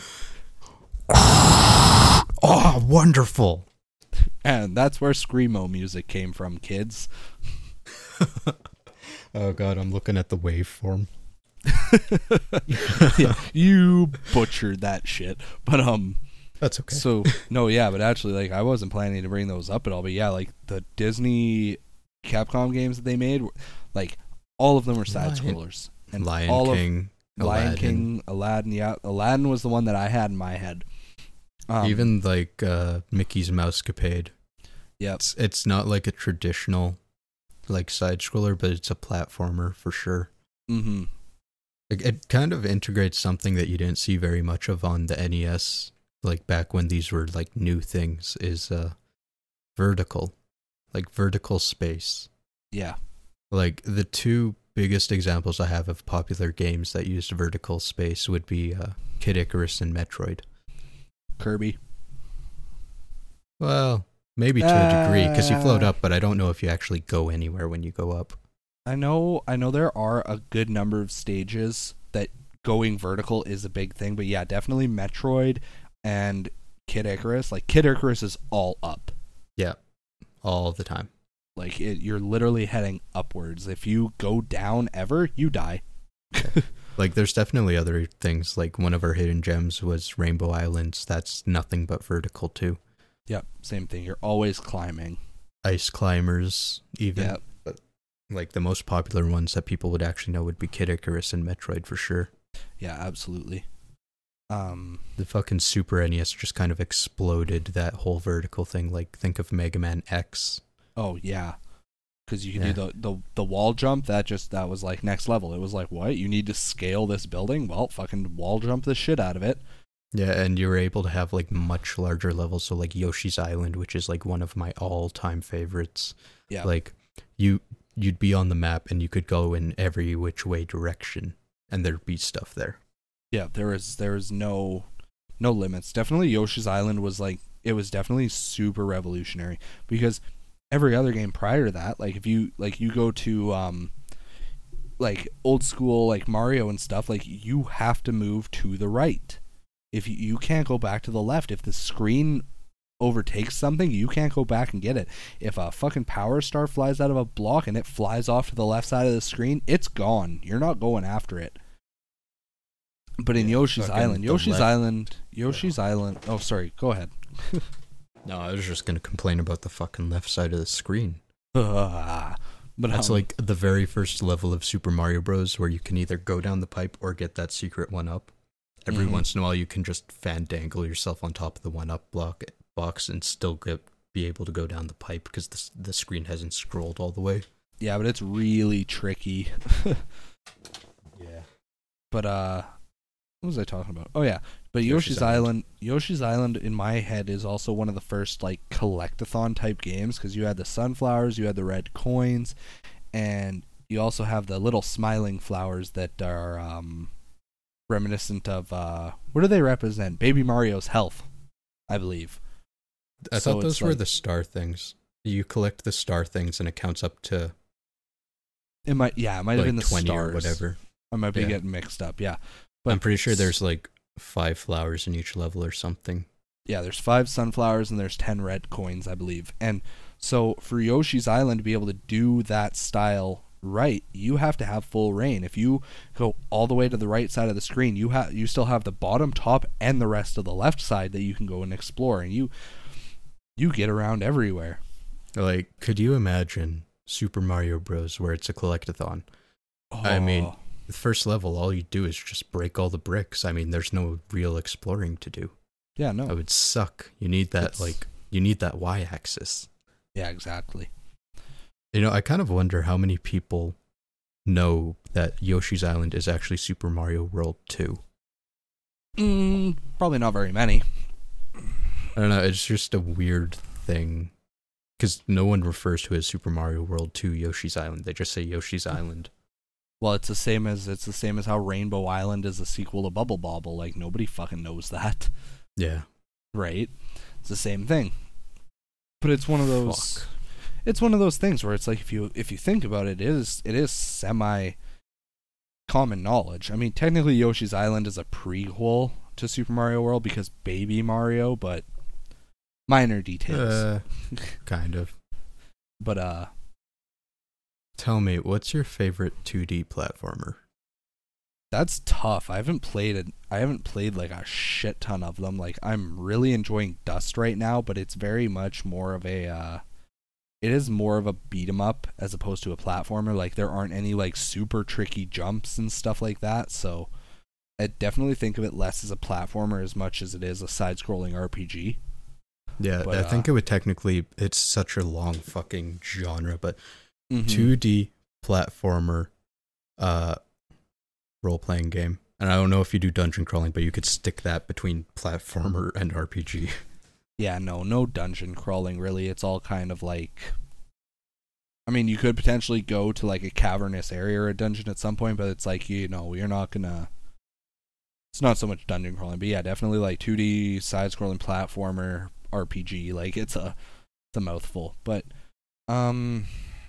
Oh, wonderful. And that's where Screamo music came from, kids. Oh god, I'm looking at the waveform. Yeah, you butchered that shit. But um That's okay. so no, yeah, but actually like I wasn't planning to bring those up at all, but yeah, like the Disney Capcom games that they made, like all of them were side scrollers. And Lion all King, of Lion Aladdin. King, Aladdin, yeah. Aladdin was the one that I had in my head. Um, Even like uh, Mickey's Mousecapade. Yep. It's, it's not like a traditional like side scroller, but it's a platformer for sure. Mm-hmm. It, it kind of integrates something that you didn't see very much of on the N E S, like back when these were like new things, is uh, vertical, like vertical space. Yeah. Like the two biggest examples I have of popular games that used vertical space would be uh, Kid Icarus and Metroid. Kirby. Well, maybe to a degree, because you float Uh, up, but I don't know if you actually go anywhere when you go up. I know I know there are a good number of stages that going vertical is a big thing, but yeah, definitely Metroid and Kid Icarus. Like Kid Icarus is all up. Yeah, all the time. Like it, you're literally heading upwards. If you go down ever, you die. Like, there's definitely other things, like one of our hidden gems was Rainbow Islands. That's nothing but vertical, too. Yep, same thing. You're always climbing. Ice Climbers, even. Yep. But, like, the most popular ones that people would actually know would be Kid Icarus and Metroid, for sure. Yeah, absolutely. Um, The fucking Super N E S just kind of exploded that whole vertical thing. Like, think of Mega Man X. oh yeah, because you can Yeah. do the, the the wall jump. That just that was like next level. It was like, what? You need to scale this building? Well, fucking wall jump the shit out of it. Yeah, and you were able to have, like, much larger levels. So, like, Yoshi's Island, which is, like, one of my all-time favorites. Yeah, Like, you, you'd be on the map and you could go in every which way direction. And there'd be stuff there. yeah. There was there was no no limits. Definitely, Yoshi's Island was like it was definitely super revolutionary because every other game prior to that, like if you like you go to um like old school like Mario and stuff, like you have to move to the right. If you, you can't go back to the left, if the screen overtakes something, you can't go back and get it. If a fucking power star flies out of a block and it flies off to the left side of the screen, it's gone. You're not going after it. But in Yeah, Yoshi's fucking Island, the Yoshi's left- Island, Yoshi's Island. Oh, sorry. Go ahead. No, I was just going to complain about the fucking left side of the screen. but That's um, like the very first level of Super Mario Bros. Where you can either go down the pipe or get that secret one-up. Every Mhm. once in a while, you can just fandangle yourself on top of the one-up block box and still get, be able to go down the pipe because the, the screen hasn't scrolled all the way. yeah, but it's really tricky. Yeah. But uh, what was I talking about? Oh yeah, but Yoshi's Yoshi's, Island. Island. Yoshi's Island in my head is also one of the first like collectathon type games because you had the sunflowers, you had the red coins, and you also have the little smiling flowers that are um reminiscent of uh what do they represent? Baby Mario's health, I believe. I So thought those it's were like- the star things. You collect the star things and it counts up to It might yeah, it might have like been the twenty stars. or whatever. I might be Yeah. getting mixed up. Yeah, I'm pretty sure s- there's like five flowers in each level or something. Yeah, there's five sunflowers and there's ten red coins, I believe. And so for Yoshi's Island to be able to do that style right, you have to have full reign. If you go all the way to the right side of the screen, you have you still have the bottom, top, and the rest of the left side that you can go and explore, and you you get around everywhere. Like, could you imagine Super Mario Bros. Where it's a collectathon? I mean, Oh, the first level, all you do is just break all the bricks. I mean, there's no real exploring to do. yeah, no, That would suck. You need that, It's- like, you need that y-axis. yeah, exactly. You know, I kind of wonder how many people know that Yoshi's Island is actually Super Mario World two. Mm, probably not very many. I don't know, it's just a weird thing. because no one refers to it as Super Mario World two Yoshi's Island. They just say Yoshi's Island. Well, it's the same as it's the same as how Rainbow Island is a sequel to Bubble Bobble. Like, nobody fucking knows that, Yeah. right? It's the same thing. But it's one of those. Fuck. It's one of those things where it's like if you if you think about it, it is it is semi common knowledge. I mean, technically, Yoshi's Island is a prequel to Super Mario World because Baby Mario, but minor details. Uh, kind of. But uh. Tell me, what's your favorite two D platformer? That's tough. I haven't played it. I haven't played like a shit ton of them. Like, I'm really enjoying Dust right now, but it's very much more of a. Uh, it is more of a beat 'em up as opposed to a platformer. Like, there aren't any like super tricky jumps and stuff like that. So, I definitely think of it less as a platformer as much as it is a side-scrolling R P G. Yeah, But, I think uh, it would technically. It's such a long fucking genre, but. Mm-hmm. two D platformer uh role playing game. And I don't know if you do dungeon crawling, but you could stick that between platformer and R P G. Yeah, no, no dungeon crawling really. It's all kind of like, I mean, you could potentially go to like a cavernous area or a dungeon at some point, but it's like, you know, you're not gonna. It's not so much dungeon crawling, but yeah, definitely like two D side-scrolling platformer R P G. Like, it's a, it's a mouthful, but um.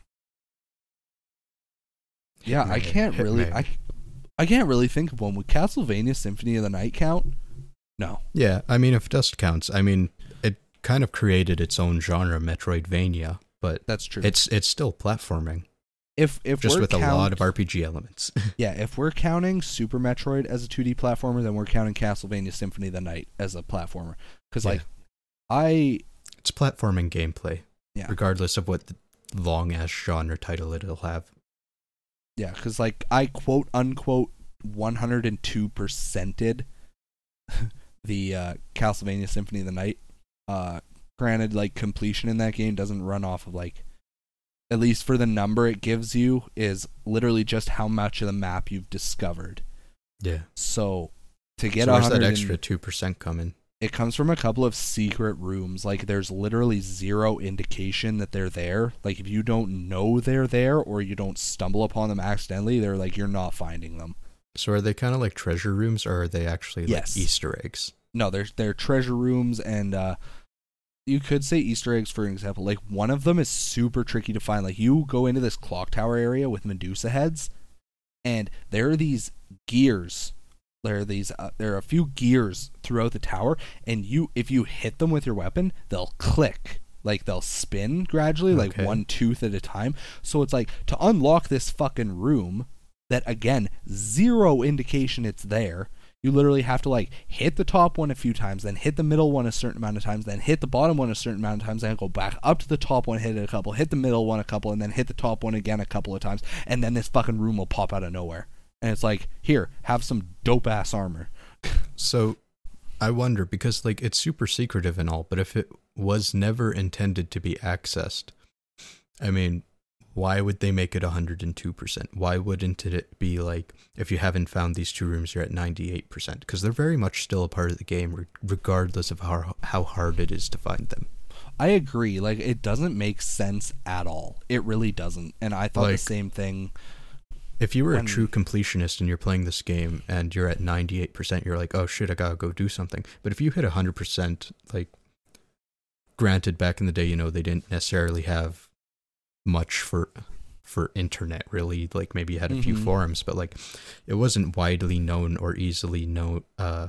Yeah, I can't really. I, I can't really think of one. Would Castlevania Symphony of the Night count? No. Yeah, I mean, if Dust counts, I mean, it kind of created its own genre, Metroidvania, but That's true. it's it's still platforming, If if just we're with count, a lot of R P G elements. yeah, if we're counting Super Metroid as a two D platformer, then we're counting Castlevania Symphony of the Night as a platformer. Because Yeah. like, I It's platforming gameplay, Yeah. regardless of what the long ass genre title it'll have. yeah, because like I quote unquote one hundred and two percented the uh, Castlevania Symphony of the Night. Uh, granted, like completion in that game doesn't run off of like, at least for the number it gives you, is literally just how much of the map you've discovered. Yeah. So to get So a where's that hundred, extra two percent coming? it comes from a couple of secret rooms. Like, there's literally zero indication that they're there. Like, if you don't know they're there or you don't stumble upon them accidentally, they're like, you're not finding them. So are they kind of like treasure rooms, or are they actually Yes. like Easter eggs? No, they're, they're treasure rooms, and uh, you could say Easter eggs, for example. Like, one of them is super tricky to find. Like, you go into this clock tower area with Medusa heads, and there are these gears. There are these. Uh, there are a few gears throughout the tower, and you, if you hit them with your weapon, they'll click. Like, they'll spin gradually, like Okay. one tooth at a time. So it's like, to unlock this fucking room, that again, zero indication it's there. You literally have to like hit the top one a few times, then hit the middle one a certain amount of times, then hit the bottom one a certain amount of times, then go back up to the top one, hit it a couple, hit the middle one a couple, and then hit the top one again a couple of times, and then this fucking room will pop out of nowhere. And it's like, here, have some dope ass armor. So I wonder, because like it's super secretive and all, but if it was never intended to be accessed, I mean, why would they make it one hundred two percent? Why wouldn't it be like, if you haven't found these two rooms, you're at ninety-eight percent? Because they're very much still a part of the game, re- regardless of how how hard it is to find them. I agree. Like, it doesn't make sense at all. It really doesn't. And I thought the Like- same thing. If you were When- a true completionist and you're playing this game and you're at ninety-eight percent, you're like, oh shit, I gotta go do something. But if you hit one hundred percent, like, granted, back in the day, you know, they didn't necessarily have much for for internet, really. Like, maybe you had a few Mhm. forums, but like, it wasn't widely known or easily known. Uh,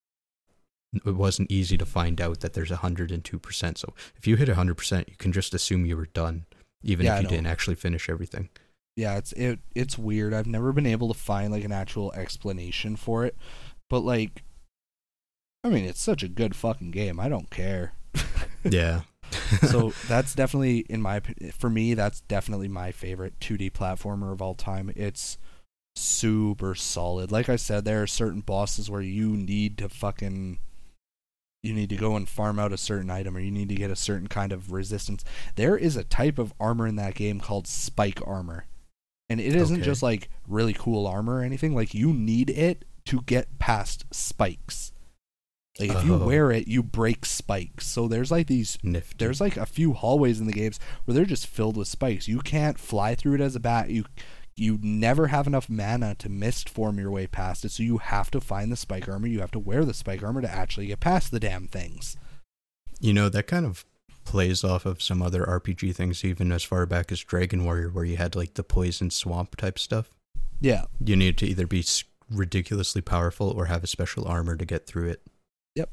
it wasn't easy to find out that there's one hundred two percent. So if you hit one hundred percent, you can just assume you were done, even Yeah, if I you know. didn't actually finish everything. Yeah, it's it it's weird. I've never been able to find like an actual explanation for it. But like, I mean, it's such a good fucking game. I don't care. Yeah. So that's definitely, in my opinion, for me, that's definitely my favorite two D platformer of all time. It's super solid. Like I said, there are certain bosses where you need to fucking, you need to go and farm out a certain item, or you need to get a certain kind of resistance. There is a type of armor in that game called spike armor. And it isn't Okay. just like really cool armor or anything. Like, you need it to get past spikes. Like if you Oh. wear it, you break spikes. So there's like these Nifty. there's like a few hallways in the games where they're just filled with spikes. You can't fly through it as a bat. You you never have enough mana to mist form your way past it. So you have to find the spike armor. You have to wear the spike armor to actually get past the damn things. You know, that kind of plays off of some other R P G things, even as far back as Dragon Warrior, where you had like the poison swamp type stuff. Yeah. You needed to either be s- ridiculously powerful or have a special armor to get through it. Yep.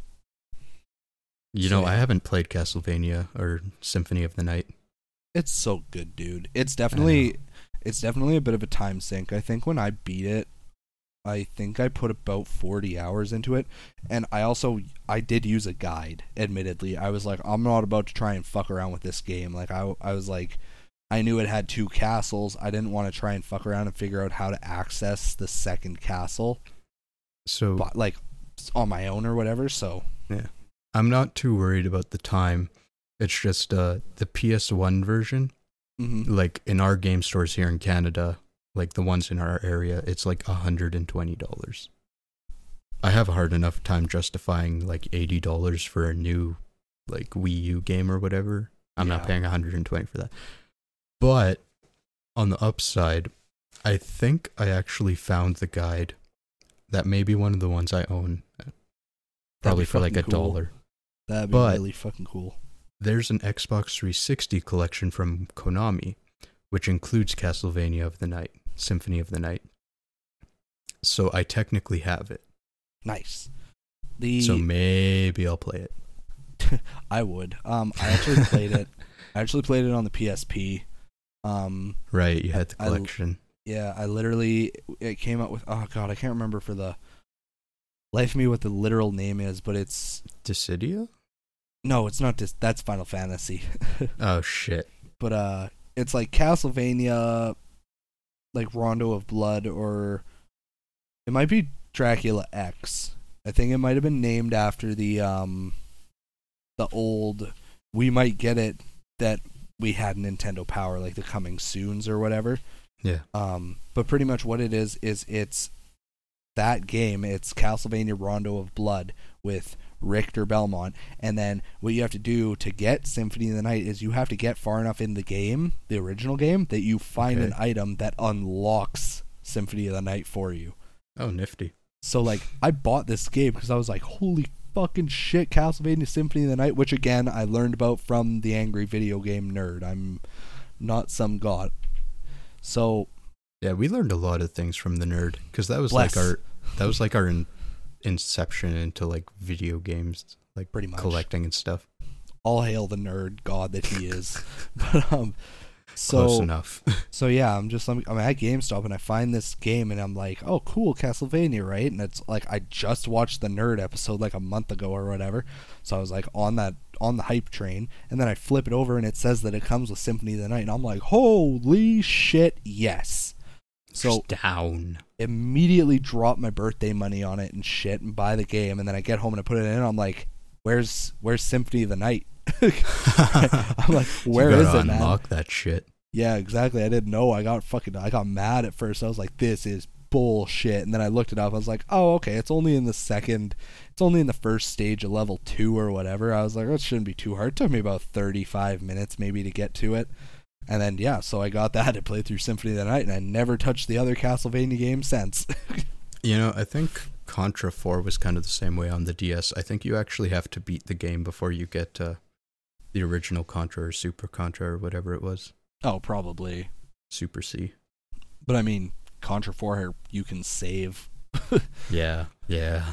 You So, know, I yeah. haven't played Castlevania or Symphony of the Night. It's so good, dude. It's definitely it's definitely a bit of a time sink. I think when I beat it, I think I put about forty hours into it, and I also I did use a guide. Admittedly, I was like, I'm not about to try and fuck around with this game. Like I I was like, I knew it had two castles. I didn't want to try and fuck around and figure out how to access the second castle, So but like on my own or whatever. So I'm not too worried about the time. It's just uh, the P S one version, mhm. like in our game stores here in Canada, like the ones in our area, it's like one hundred twenty dollars. I have a hard enough time justifying like eighty dollars for a new like Wii U game or whatever. I'm Yeah. not paying one hundred twenty dollars for that. But on the upside, I think I actually found the guide. That may be one of the ones I own. Probably be for like a fucking cool. dollar. That'd be But- really fucking cool. There's an Xbox three sixty collection from Konami, which includes Castlevania of the Night, Symphony of the Night. So I technically have it. Nice. The So maybe I'll play it. I would. Um, I actually played it. I actually played it on the P S P. Um, Right, you had the I- collection. yeah, I literally it came out with oh god, I can't remember for the life of me what the literal name is, but it's Dissidia? no, it's not just that's Final Fantasy. Oh shit. But uh, it's like Castlevania, like Rondo of Blood, or it might be Dracula X. I think it might have been named after the um, the old. We might get it that we had Nintendo Power, like the Coming Soons or whatever. Yeah. Um, but pretty much what it is is it's that game. It's Castlevania Rondo of Blood with Richter Belmont, and then what you have to do to get Symphony of the Night is you have to get far enough in the game, the original game, that you find Okay. an item that unlocks Symphony of the Night for you. Oh, nifty. So like I bought this game because I was like, holy fucking shit, Castlevania Symphony of the Night, which again I learned about from the Angry Video Game Nerd. I'm not some god. So Yeah, we learned a lot of things from the nerd because that was Bless. like our that was like our in, inception into like video games, like Pretty much. collecting and stuff. all hail the nerd god that he is. But um so Close enough. So yeah, I'm just I'm, I'm at GameStop and I find this game and I'm like, oh cool, Castlevania, right? And it's like I just watched the Nerd episode like a month ago or whatever, so I was like on that on the hype train, and then I flip it over and it says that it comes with Symphony of the Night, and I'm like, holy shit, yes! So Just down. immediately drop my birthday money on it and shit and buy the game, and then I get home and I put it in and I'm like, where's where's Symphony of the Night? I'm like, where you is gotta it, man? unlock that shit. Yeah, exactly. I didn't know. I got fucking. I got mad at first. I was like, "This is bullshit." And then I looked it up. I was like, "Oh, okay. It's only in the second. It's only in the first stage of level two or whatever." I was like, "That shouldn't be too hard." It took me about thirty-five minutes maybe to get to it. And then yeah, so I got that and played through Symphony of the Night, and I never touched the other Castlevania games since. You know, I think Contra four was kind of the same way on the D S. I think you actually have to beat the game before you get uh, the original Contra or Super Contra or whatever it was. Oh, probably. Super C. But I mean, Contra four, you can save. Yeah, yeah.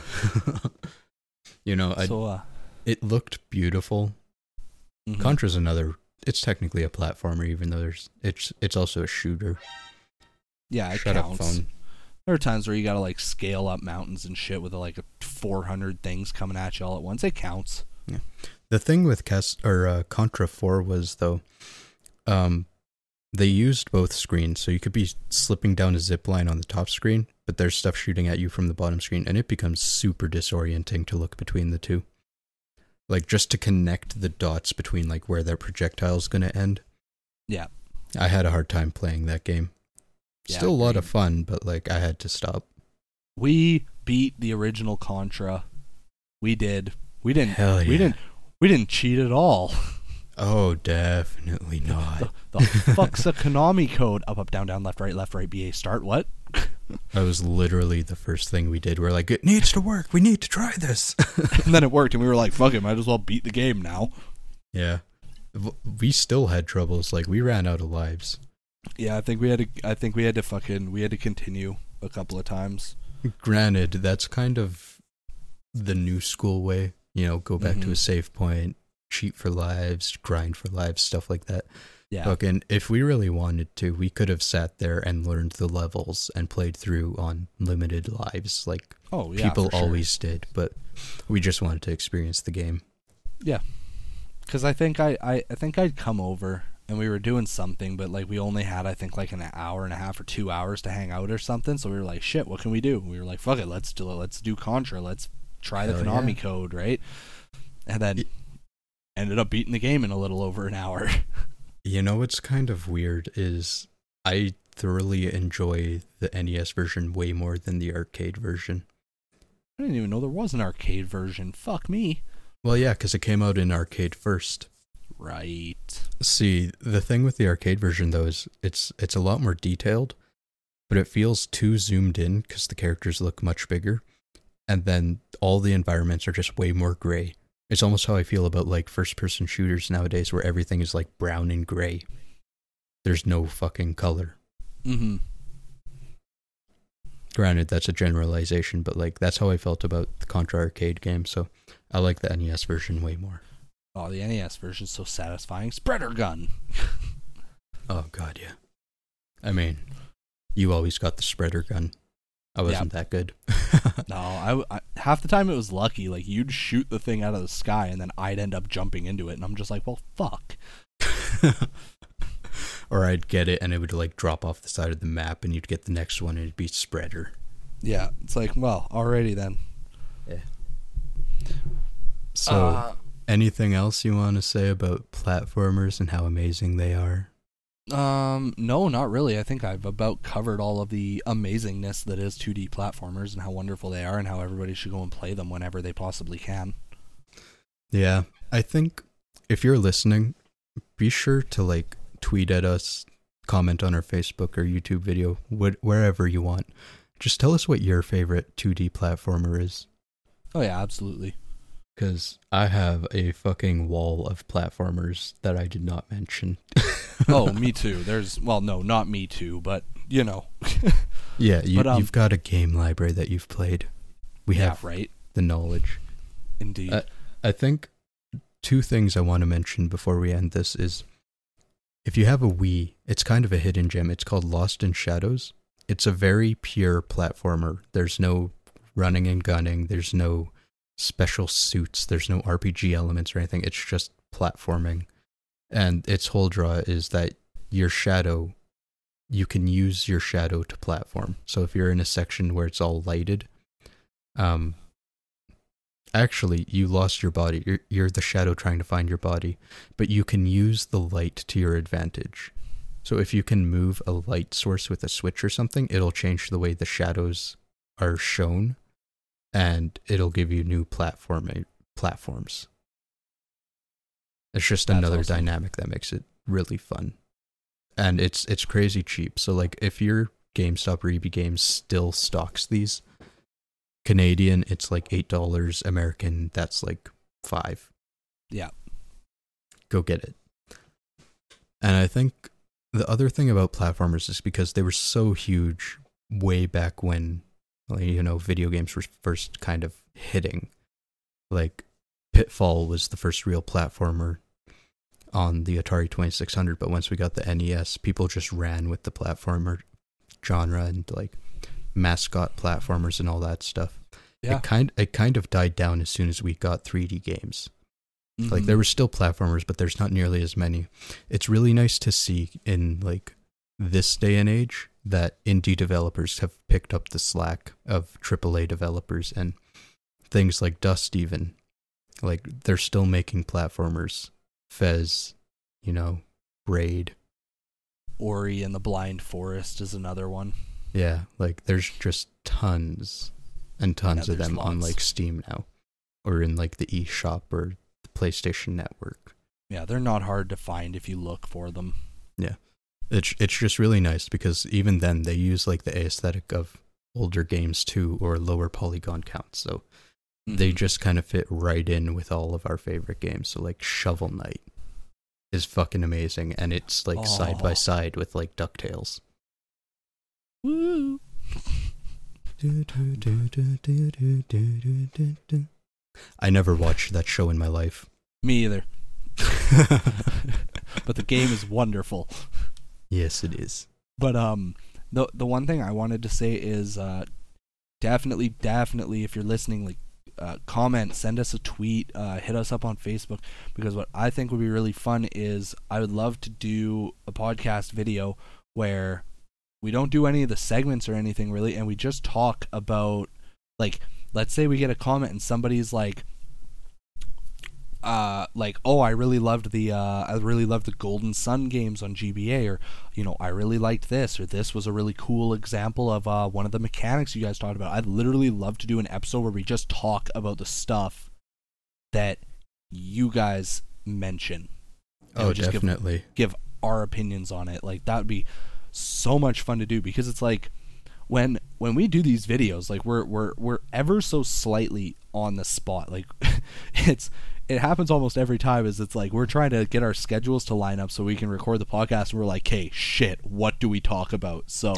You know, I, so uh, it looked beautiful. mhm. Contra's another. It's technically a platformer, even though there's. It's it's also a shooter. yeah, it Shut counts. up, phone. There are times where you gotta like scale up mountains and shit with like four hundred things coming at you all at once. It counts. The thing with Cas or uh, Contra four was though, um, they used both screens, so you could be slipping down a zip line on the top screen, but there's stuff shooting at you from the bottom screen, and it becomes super disorienting to look between the two. Like just to connect the dots between like where their projectile's gonna end. Yeah. I had a hard time playing that game. Yeah, Still a lot agreed. of fun, but like I had to stop. We beat the original Contra We did. We didn't. Hell yeah. We didn't. We didn't cheat at all. Oh, definitely not. The, the fuck's a Konami code? Up, up, down, down, left, right, left, right, B A, start. What? That was literally the first thing we did. We're like, it needs to work. We need to try this. And then it worked, and we were like, fuck it, might as well beat the game now. Yeah. We still had troubles. Like, we ran out of lives. Yeah, I think we had to. I think we had to fucking. We had to continue a couple of times. Granted, that's kind of the new school way. You know, go back Mhm. to a save point, cheat for lives, grind for lives, stuff like that. Yeah. Fucking, if we really wanted to, we could have sat there and learned the levels and played through on limited lives, like Oh yeah. people for sure. always did. But we just wanted to experience the game. Yeah. Because I think I, I I think I'd come over and we were doing something, but like we only had I think like an hour and a half or two hours to hang out or something. So we were like, shit, what can we do? We were like, fuck it, let's do it. Let's do Contra. Let's try the Hell Konami yeah. code, right? And then Y- ended up beating the game in a little over an hour. You know what's kind of weird is I thoroughly enjoy the N E S version way more than the arcade version. I didn't even know there was an arcade version. Fuck me. Well, yeah, because it came out in arcade first. Right. See, the thing with the arcade version though is it's it's a lot more detailed, but it feels too zoomed in because the characters look much bigger, and then all the environments are just way more gray. It's almost how I feel about like first-person shooters nowadays, where everything is like brown and gray. There's no fucking color. Mm-hmm. Granted, that's a generalization, but like that's how I felt about the Contra arcade game. So I like the N E S version way more. Oh, the N E S version's so satisfying. Spreader gun. Oh god, yeah. I mean, you always got the spreader gun. I wasn't that good. No, I, I half the time it was lucky. Like you'd shoot the thing out of the sky, and then I'd end up jumping into it, and I'm just like, well, fuck. Or I'd get it and it would like drop off the side of the map, and you'd get the next one and it'd be spreader. Yeah, it's like, well, already then. Yeah. So, Uh, anything else you want to say about platformers and how amazing they are? Um, no, not really. I think I've about covered all of the amazingness that is two D platformers and how wonderful they are and how everybody should go and play them whenever they possibly can. Yeah, I think if you're listening, be sure to like tweet at us, comment on our Facebook or YouTube video, wh- wherever you want. Just tell us what your favorite two D platformer is. Oh yeah, absolutely. Because I have a fucking wall of platformers that I did not mention. Oh, me too. There's, well, no, not me too, but, you know. Yeah, you, But, um, you've got a game library that you've played. We Yeah, have right. the knowledge. Indeed. Uh, I think two things I want to mention before we end this is, if you have a Wii, it's kind of a hidden gem. It's called Lost in Shadows. It's a very pure platformer. There's no running and gunning. There's no special suits. There's no R P G elements or anything. It's just platforming. And its whole draw is that your shadow, you can use your shadow to platform. So if you're in a section where it's all lighted, um, actually, you lost your body. You're, you're the shadow trying to find your body, but you can use the light to your advantage. So if you can move a light source with a switch or something, it'll change the way the shadows are shown, and it'll give you new platform platforms. It's just That's another awesome. dynamic that makes it really fun. And it's it's crazy cheap. So like if your GameStop or E B Games still stocks these, Canadian, it's like eight dollars. American, that's like five. Yeah. Go get it. And I think the other thing about platformers is because they were so huge way back when, like, you know, video games were first kind of hitting. Like Pitfall was the first real platformer on the Atari twenty-six hundred, but once we got the N E S, people just ran with the platformer genre and like mascot platformers and all that stuff. Yeah. It kind it kind of died down as soon as we got three D games. Mhm. Like there were still platformers, but there's not nearly as many. It's really nice to see in like this day and age that indie developers have picked up the slack of triple A developers, and things like Dust even. Like they're still making platformers. Fez, you know, Braid. Ori and the Blind Forest is another one. Yeah, like there's just tons and tons Yeah, of there's them on lots. like Steam now. or in like the eShop or the PlayStation Network. Yeah, they're not hard to find if you look for them. Yeah. It's it's just really nice because even then they use like the aesthetic of older games too, or lower polygon counts. So mm-hmm. they just kind of fit right in with all of our favorite games. So like Shovel Knight is fucking amazing, and it's like oh. side by side with like DuckTales. Woo! I never watched that show in my life. Me either. But the game is wonderful. Yes, it is. But um, the the one thing I wanted to say is uh, definitely, definitely, if you're listening, like, uh, comment, send us a tweet, uh, hit us up on Facebook, because what I think would be really fun is I would love to do a podcast video where we don't do any of the segments or anything really, and we just talk about, like, let's say we get a comment and somebody's like, uh, like, oh, I really loved the, uh, I really loved the Golden Sun games on G B A, or, you know, I really liked this, or this was a really cool example of, uh, one of the mechanics you guys talked about. I'd literally love to do an episode where we just talk about the stuff that you guys mention. Oh, just definitely. Give, give our opinions on it. Like, that would be so much fun to do, because it's like, when when we do these videos, like, we're we're we're ever so slightly on the spot. Like, it's it happens almost every time. Is it's like we're trying to get our schedules to line up so we can record the podcast, and we're like, hey, shit, what do we talk about? So,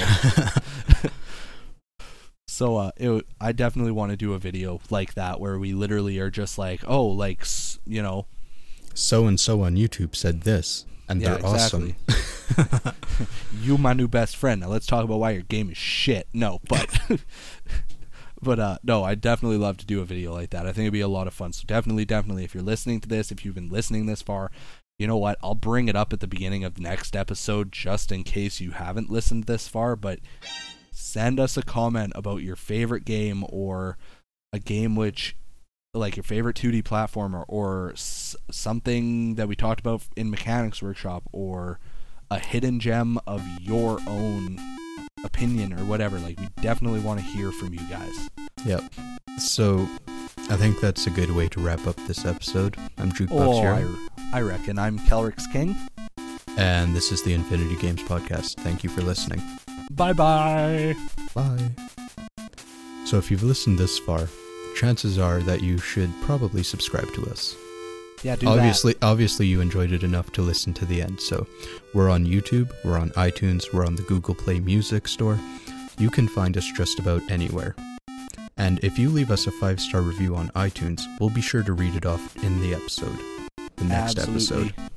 so uh, it, I definitely want to do a video like that where we literally are just like, oh, like, you know, so and so on YouTube said this, and yeah, they're exactly. awesome. You my new best friend. Now let's talk about why your game is shit. No, but but uh no, I'd definitely love to do a video like that. I think it'd be a lot of fun. So definitely, definitely, if you're listening to this, if you've been listening this far, you know what? I'll bring it up at the beginning of the next episode just in case you haven't listened this far, but send us a comment about your favorite game, or a game which, like, your favorite two D platformer, or s- something that we talked about in Mechanics Workshop, or a hidden gem of your own opinion or whatever. Like, we definitely want to hear from you guys. Yep. So I think that's a good way to wrap up this episode. I'm Jukebox oh, here. I, I reckon. I'm Kelrix King. And this is the Infinity Games Podcast. Thank you for listening. Bye-bye. Bye. So if you've listened this far, chances are that you should probably subscribe to us. Yeah, do obviously, that. Obviously, you enjoyed it enough to listen to the end. So we're on YouTube, we're on iTunes, we're on the Google Play Music Store. You can find us just about anywhere. And if you leave us a five-star review on iTunes, we'll be sure to read it off in the episode, the next Absolutely. episode.